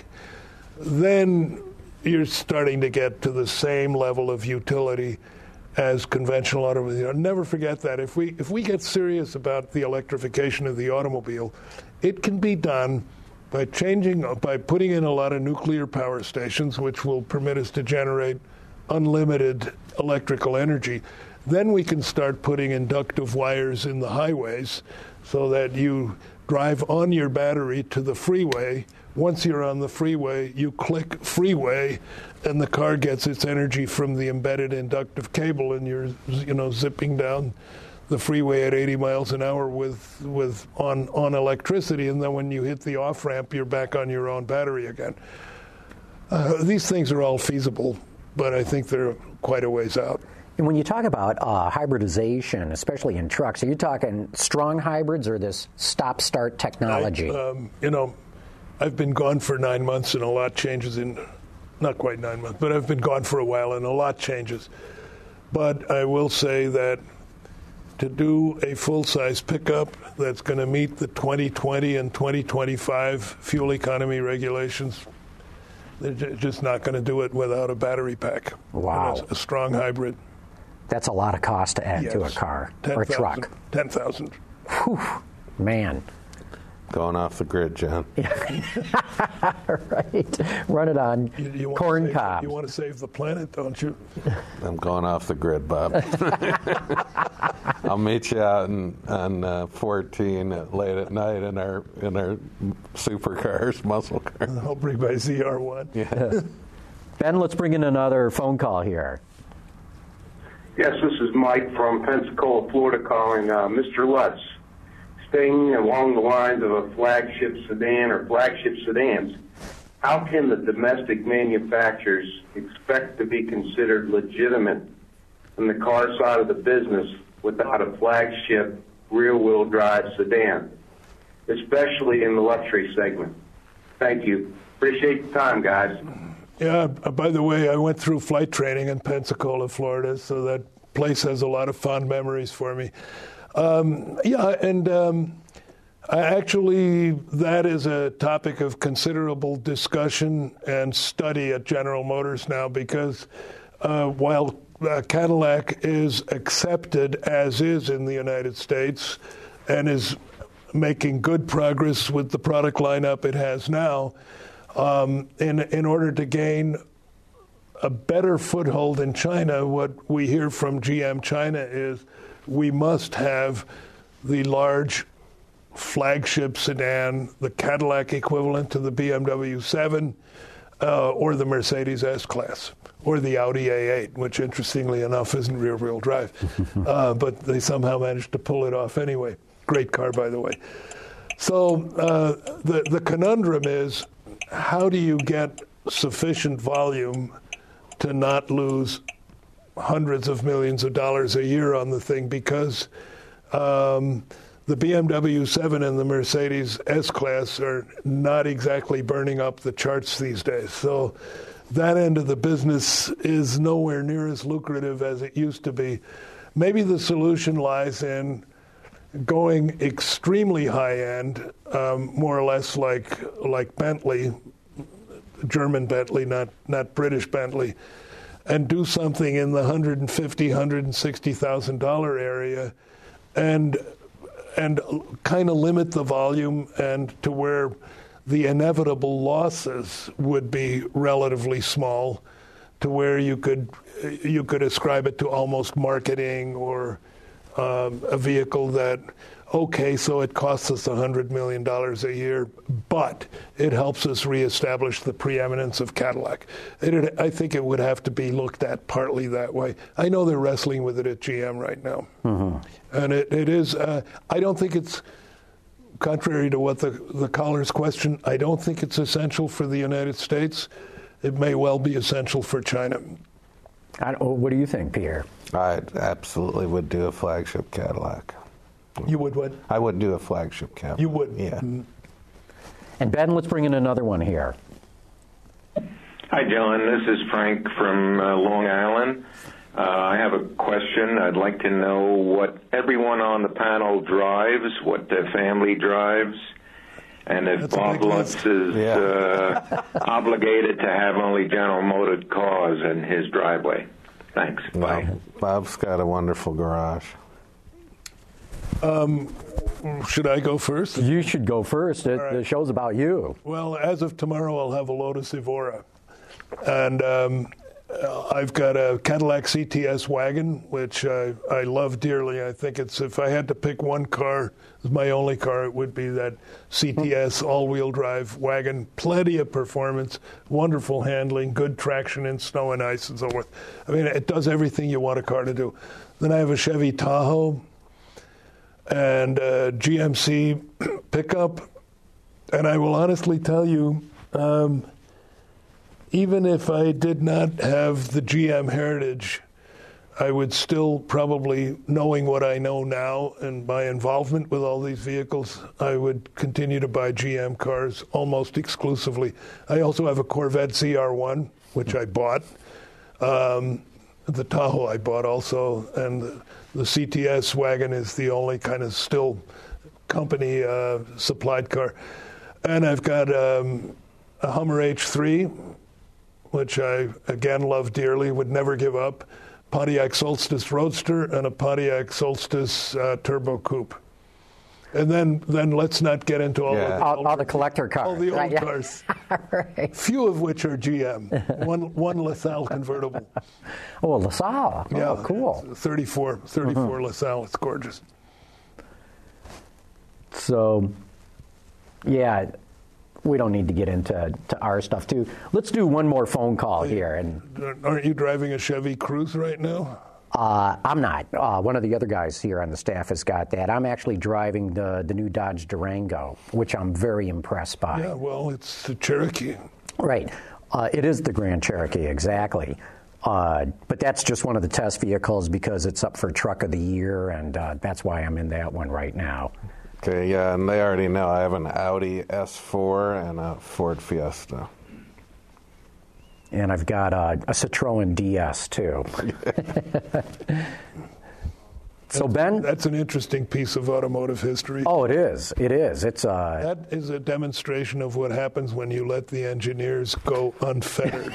Then you're starting to get to the same level of utility as conventional automobile. Never forget that. If we if we get serious about the electrification of the automobile, it can be done by changing, by putting in a lot of nuclear power stations, which will permit us to generate unlimited electrical energy. Then we can start putting inductive wires in the highways so that you drive on your battery to the freeway. Once you're on the freeway, you click freeway, and the car gets its energy from the embedded inductive cable, and you're, you know, zipping down the freeway at eighty miles an hour with with on on electricity. And then when you hit the off ramp, you're back on your own battery again. Uh, these things are all feasible, but I think they're quite a ways out. And when you talk about uh, hybridization, especially in trucks, are you talking strong hybrids or this stop-start technology? I, um, you know. I've been gone for nine months and a lot changes in, not quite nine months, but I've been gone for a while and a lot changes. But I will say that to do a full-size pickup that's going to meet the twenty twenty and twenty twenty-five fuel economy regulations, they're just not going to do it without a battery pack. Wow. A strong hybrid. That's a lot of cost to add yes. to a car ten, or a truck. ten thousand. Whew, man. Going off the grid, John. Right. Run it on you, you corn save, cob. You want to save the planet, don't you? I'm going off the grid, Bob. I'll meet you out in, on uh, fourteen at, late at night in our in our supercars, muscle cars. I'll bring my Z R one. Yeah. Ben, let's bring in another phone call here. Yes, this is Mike from Pensacola, Florida, calling uh, Mister Lutz. Staying along the lines of a flagship sedan or flagship sedans, how can the domestic manufacturers expect to be considered legitimate in the car side of the business without a flagship rear-wheel drive sedan, especially in the luxury segment? Thank you. Appreciate the time, guys. Yeah, by the way, I went through flight training in Pensacola, Florida, so that place has a lot of fond memories for me. Um, yeah, and um, I actually, that is a topic of considerable discussion and study at General Motors now because uh, while uh, Cadillac is accepted as is in the United States and is making good progress with the product lineup it has now, um, in, in order to gain a better foothold in China, what we hear from G M China is we must have the large flagship sedan, the Cadillac equivalent to the B M W seven uh, or the Mercedes S-Class. or the Audi A eight, which interestingly enough isn't rear-wheel drive. uh, but they somehow managed to pull it off anyway. Great car, by the way. So uh, the, the conundrum is, how do you get sufficient volume to not lose hundreds of millions of dollars a year on the thing? Because um, the B M W seven and the Mercedes S-Class are not exactly burning up the charts these days. So that end of the business is nowhere near as lucrative as it used to be. Maybe the solution lies in going extremely high-end, um, more or less like like Bentley, German Bentley, not not British Bentley, and do something in the one hundred fifty thousand dollars, one hundred sixty thousand dollars area, and and kind of limit the volume and to where the inevitable losses would be relatively small, to where you could you could ascribe it to almost marketing or um, a vehicle that, okay, so it costs us one hundred million dollars a year, but it helps us reestablish the preeminence of Cadillac. It, I think it would have to be looked at partly that way. I know they're wrestling with it at G M right now. Mm-hmm. And it, it is, uh, I don't think it's, contrary to what the, the caller's question, I don't think it's essential for the United States. It may well be essential for China. I don't, what do you think, Pierre? I absolutely would do a flagship Cadillac. You would what? I would do a flagship Cadillac. You would? Yeah. Mm-hmm. And Ben, let's bring in another one here. Hi, John. This is Frank from uh, Long Island. Uh, I have a question. I'd like to know what everyone on the panel drives, what their family drives, and if That's Bob Lutz is Yeah. uh, obligated to have only General Motors cars in his driveway. Thanks. Bye. No, Bob's got a wonderful garage. Um, should I go first? You should go first. It, right. The show's about you. Well, as of tomorrow, I'll have a Lotus Evora. And um, I've got a Cadillac C T S wagon, which I, I love dearly. I think it's, if I had to pick one car as my only car, it would be that C T S all-wheel drive wagon. Plenty of performance, wonderful handling, good traction in snow and ice and so forth. I mean, it does everything you want a car to do. Then I have a Chevy Tahoe and a G M C pickup. And I will honestly tell you, um, even if I did not have the G M heritage, I would still probably, knowing what I know now and my involvement with all these vehicles, I would continue to buy G M cars almost exclusively. I also have a Corvette Z R one, which I bought. Um, the Tahoe I bought also, and the, the C T S wagon is the only kind of still company uh, supplied car. And I've got um, a Hummer H three, which I, again, love dearly, would never give up, Pontiac Solstice Roadster, and a Pontiac Solstice uh, Turbo Coupe. And then then let's not get into all, yeah. of the, all, all the collector cars. All the old right, yeah. cars. Right. Few of which are G M. One one LaSalle convertible. Oh, LaSalle. Oh, yeah, cool. thirty-four, thirty-four mm-hmm. LaSalle. It's gorgeous. So, yeah, we don't need to get into to our stuff, too. Let's do one more phone call hey, here. And aren't you driving a Chevy Cruze right now? Uh, I'm not. Uh, one of the other guys here on the staff has got that. I'm actually driving the, the new Dodge Durango, which I'm very impressed by. Yeah, well, it's the Cherokee. Right. Uh, it is the Grand Cherokee, exactly. Uh, but that's just one of the test vehicles because it's up for Truck of the Year, and uh, that's why I'm in that one right now. Okay, yeah, and they already know I have an Audi S four and a Ford Fiesta. And I've got a, a Citroen D S, too. So, Ben? That's an interesting piece of automotive history. Oh, it is. It is. It's uh... That is a demonstration of what happens when you let the engineers go unfettered.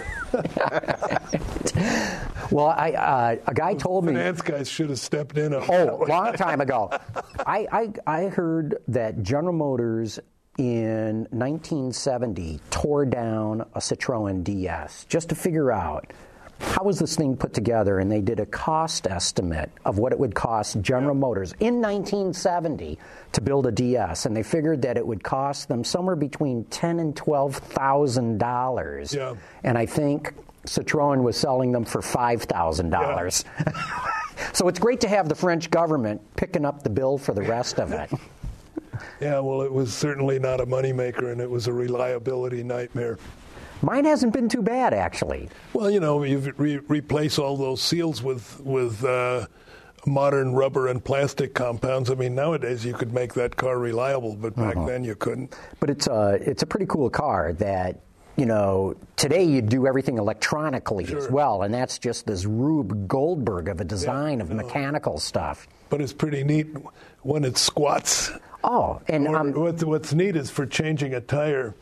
Well, I uh, a guy told me... Finance guys should have stepped in. On oh, a long time ago. I, I, I heard that General Motors in nineteen seventy tore down a Citroen D S just to figure out how was this thing put together, and they did a cost estimate of what it would cost General Motors in nineteen seventy to build a D S, and they figured that it would cost them somewhere between ten and twelve thousand dollars. Yeah. And I think Citroën was selling them for five thousand dollars. Yeah. So it's great to have the French government picking up the bill for the rest of it. Yeah, well, it was certainly not a moneymaker, and it was a reliability nightmare. Mine hasn't been too bad, actually. Well, you know, you re- replace all those seals with with uh, modern rubber and plastic compounds. I mean, nowadays you could make that car reliable, but back uh-huh. then you couldn't. But it's a, it's a pretty cool car that, you know, today you do everything electronically sure. as well, and that's just this Rube Goldberg of a design yeah, of no. mechanical stuff. But it's pretty neat when it squats. Oh, and um, what, what's neat is for changing a tire,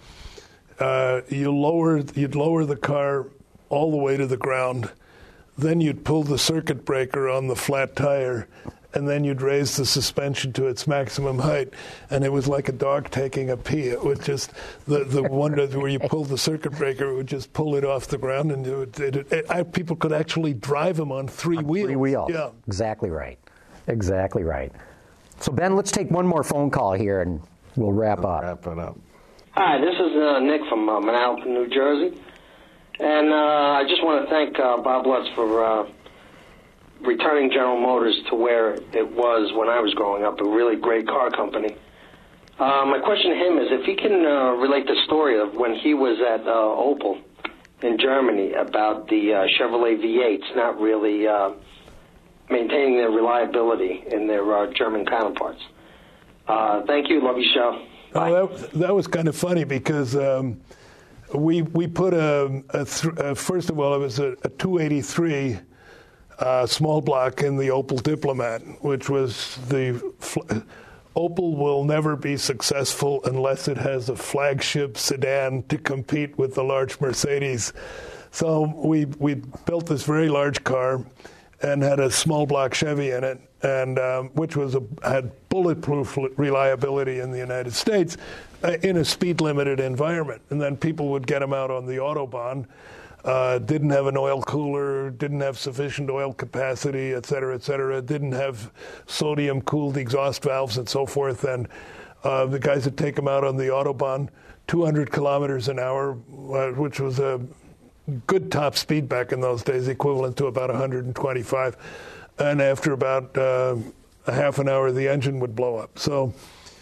uh, you lower you'd lower the car all the way to the ground, then you'd pull the circuit breaker on the flat tire, and then you'd raise the suspension to its maximum height, and it was like a dog taking a pee. It would just the the one where you pull the circuit breaker, it would just pull it off the ground, and it would, it, it, it, people could actually drive them on three on wheels. Three wheels. Yeah, exactly right, exactly right. So Ben, let's take one more phone call here, and we'll wrap I'll up. Wrap it up. Hi, this is uh, Nick from uh, Manhattan, New Jersey, and uh, I just want to thank uh, Bob Lutz for. Uh, returning General Motors to where it was when I was growing up, a really great car company. Uh, my question to him is if he can uh, relate the story of when he was at uh, Opel in Germany about the uh, Chevrolet V eights not really uh, maintaining their reliability in their uh, German counterparts. Uh, thank you. Love your show. Bye. Oh, that, that was kind of funny because um, we we put a, a, th- a first of all, it was a, a two eighty-three Uh, small block in the Opel Diplomat, which was the fl- Opel will never be successful unless it has a flagship sedan to compete with the large Mercedes. So we we built this very large car and had a small block Chevy in it, and um, which was a, had bulletproof reliability in the United States uh, in a speed limited environment. And then people would get them out on the Autobahn. Uh, didn't have an oil cooler, didn't have sufficient oil capacity, et cetera, et cetera, didn't have sodium-cooled exhaust valves and so forth. And uh, the guys would take them out on the Autobahn, two hundred kilometers an hour, uh, which was a good top speed back in those days, equivalent to about one hundred twenty-five. And after about uh, a half an hour, the engine would blow up. So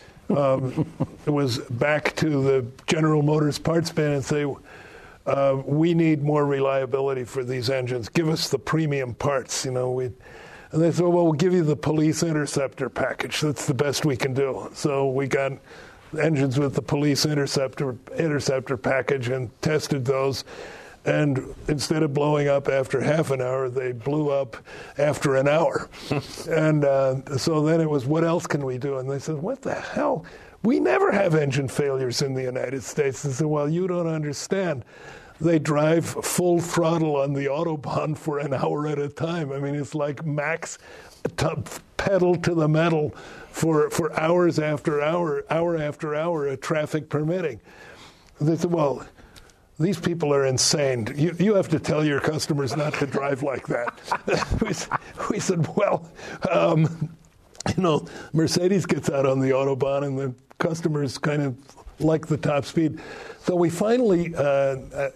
um, it was back to the General Motors parts bin and say, Uh, we need more reliability for these engines. Give us the premium parts, you know. We, and they said, well, we'll give you the Police Interceptor package. That's the best we can do. So we got engines with the Police Interceptor Interceptor package and tested those. And instead of blowing up after half an hour, they blew up after an hour. and uh, so then it was, what else can we do? And they said, what the hell? We never have engine failures in the United States. And said, well, you don't understand. They drive full throttle on the Autobahn for an hour at a time. I mean, it's like max t- pedal to the metal for, for hours after hour, hour after hour, uh, traffic permitting. They said, well, these people are insane. You, you have to tell your customers not to drive like that. we, we said, well, um, you know, Mercedes gets out on the Autobahn and the customers kind of like the top speed. So we finally uh,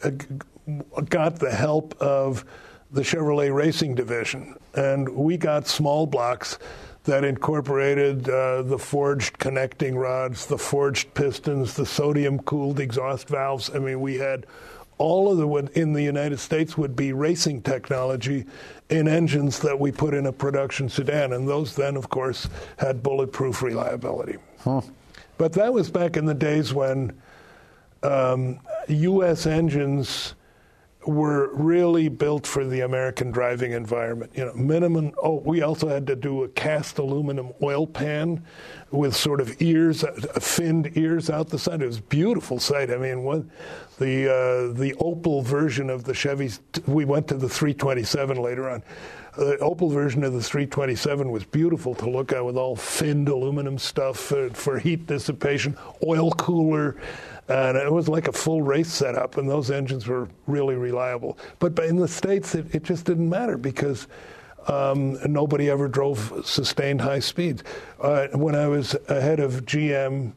got the help of the Chevrolet Racing Division, and we got small blocks that incorporated uh, the forged connecting rods, the forged pistons, the sodium-cooled exhaust valves. I mean, we had all of the what in the United States would be racing technology in engines that we put in a production sedan, and those then, of course, had bulletproof reliability. Huh. But that was back in the days when um, U S engines were really built for the American driving environment. You know, minimum. Oh, we also had to do a cast aluminum oil pan with sort of ears, uh, finned ears out the side. It was a beautiful sight. I mean, what the uh, the Opel version of the Chevys. We went to the three twenty-seven later on. The Opel version of the three twenty-seven was beautiful to look at with all finned aluminum stuff for, for heat dissipation, oil cooler. And it was like a full race setup, and those engines were really reliable. But in the States, it, it just didn't matter because um, nobody ever drove sustained high speeds. Uh, when I was head of G M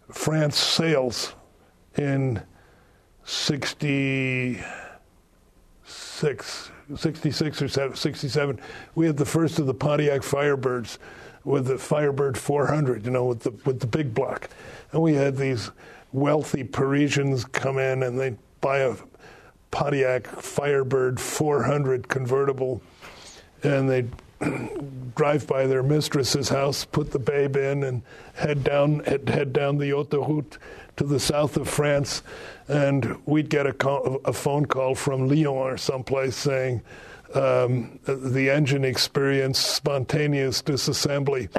France sales in sixty, sixty-six, sixty-six or sixty-seven, we had the first of the Pontiac Firebirds with the Firebird four hundred, you know, with the with the big block. And we had these wealthy Parisians come in and they'd buy a Pontiac Firebird four hundred convertible, and they'd drive by their mistress's house, put the babe in, and head down head, head down the autoroute to the south of France, and we'd get a, call, a phone call from Lyon or someplace saying, um, the engine experienced spontaneous disassembly.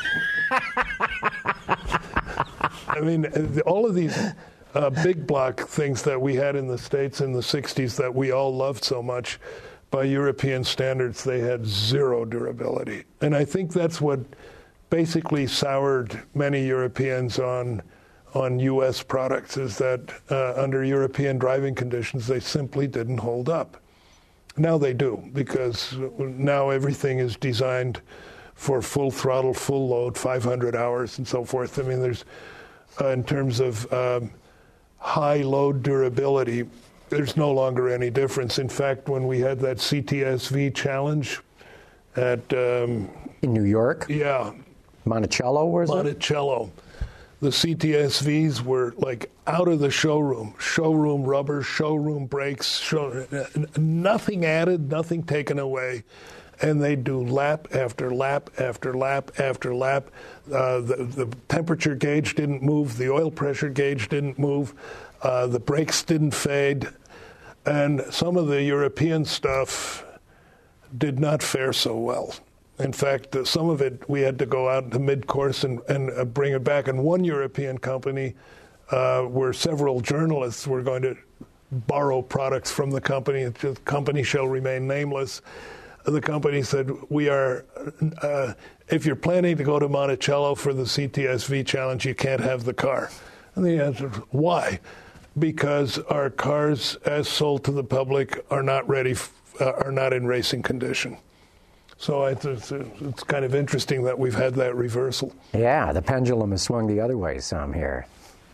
I mean, all of these uh, big block things that we had in the States in the sixties that we all loved so much, by European standards, they had zero durability. And I think that's what basically soured many Europeans on on U S products, is that uh, under European driving conditions, they simply didn't hold up. Now they do, because now everything is designed for full throttle, full load, five hundred hours and so forth. I mean, there's, uh, in terms of um, high load durability, there's no longer any difference. In fact, when we had that C T S V challenge at... Um, in New York? Yeah. Monticello, was it? Monticello. The C T S Vs were like out of the showroom. Showroom rubber, showroom brakes, show, nothing added, nothing taken away. And they do lap after lap after lap after lap. Uh, the, the temperature gauge didn't move. The oil pressure gauge didn't move. Uh, the brakes didn't fade. And some of the European stuff did not fare so well. In fact, uh, some of it we had to go out to mid-course and, and uh, bring it back. And one European company, uh, where several journalists were going to borrow products from the company, the company shall remain nameless. The company said, we are, uh, if you're planning to go to Monticello for the C T S V challenge, you can't have the car. And the answer is, why? Because our cars, as sold to the public, are not ready, f- uh, are not in racing condition. So it's, it's, it's kind of interesting that we've had that reversal. Yeah, the pendulum has swung the other way some here.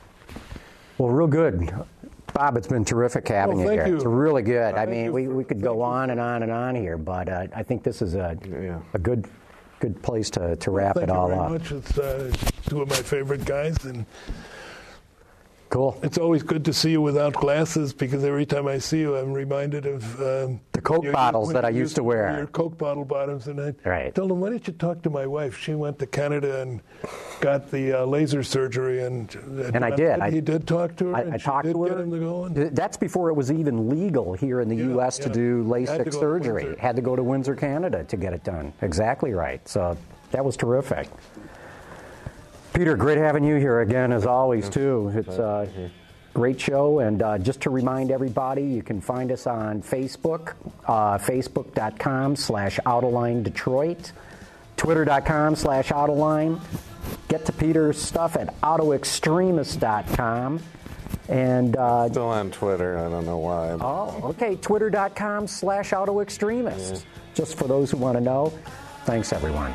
Well, real good. Bob, it's been terrific having well, you here. You. It's really good. Uh, I mean, we, we could go on and on and on here, but uh, I think this is a yeah. a good good place to, to wrap well, it all up. Thank you very much. It's uh, two of my favorite guys, and cool. It's always good to see you without glasses, because every time I see you, I'm reminded of um, the Coke your, bottles when that I used to wear. Your Coke bottle bottoms, and I right. told them, "Why don't you talk to my wife? She went to Canada and got the uh, laser surgery." And uh, and I did. I, he did talk to her. I, and I she talked did to her. Get him to go on. That's before it was even legal here in the yeah, U S yeah. to do LASIK to surgery. To Had to go to Windsor, Canada, to get it done. Exactly right. So that was terrific. Peter, great having you here again, as always, too. It's uh, great show, and uh, just to remind everybody, you can find us on Facebook, uh, facebook.com slash Autoline Detroit, twitter.com slash Autoline. Get to Peter's stuff at auto extremist dot com. And uh, still on Twitter, I don't know why. Oh, okay, twitter.com slash auto extremist. Yeah. Just for those who want to know. Thanks, everyone.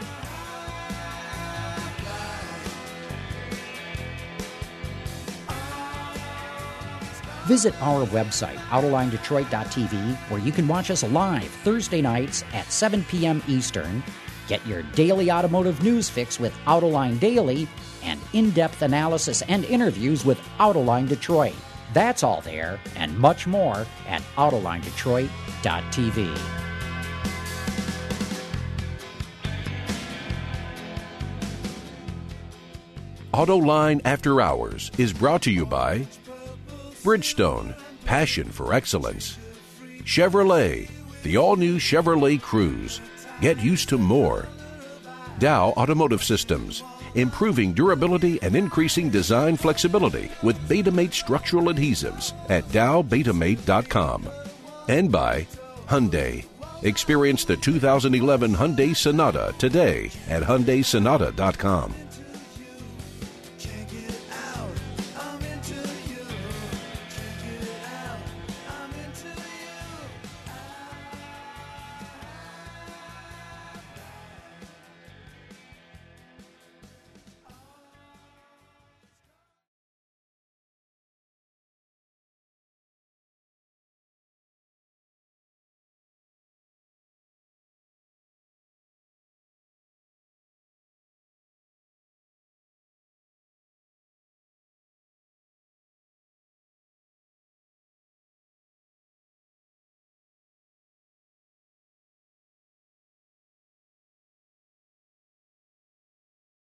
Visit our website, autoline detroit dot t v, where you can watch us live Thursday nights at seven p.m. Eastern. Get your daily automotive news fix with Autoline Daily and in-depth analysis and interviews with Autoline Detroit. That's all there and much more at autoline detroit dot t v. Autoline After Hours is brought to you by Bridgestone, passion for excellence. Chevrolet, the all-new Chevrolet Cruze. Get used to more. Dow Automotive Systems, improving durability and increasing design flexibility with Betamate structural adhesives at dow betamate dot com. And by Hyundai. Experience the two thousand eleven Hyundai Sonata today at hyundai sonata dot com.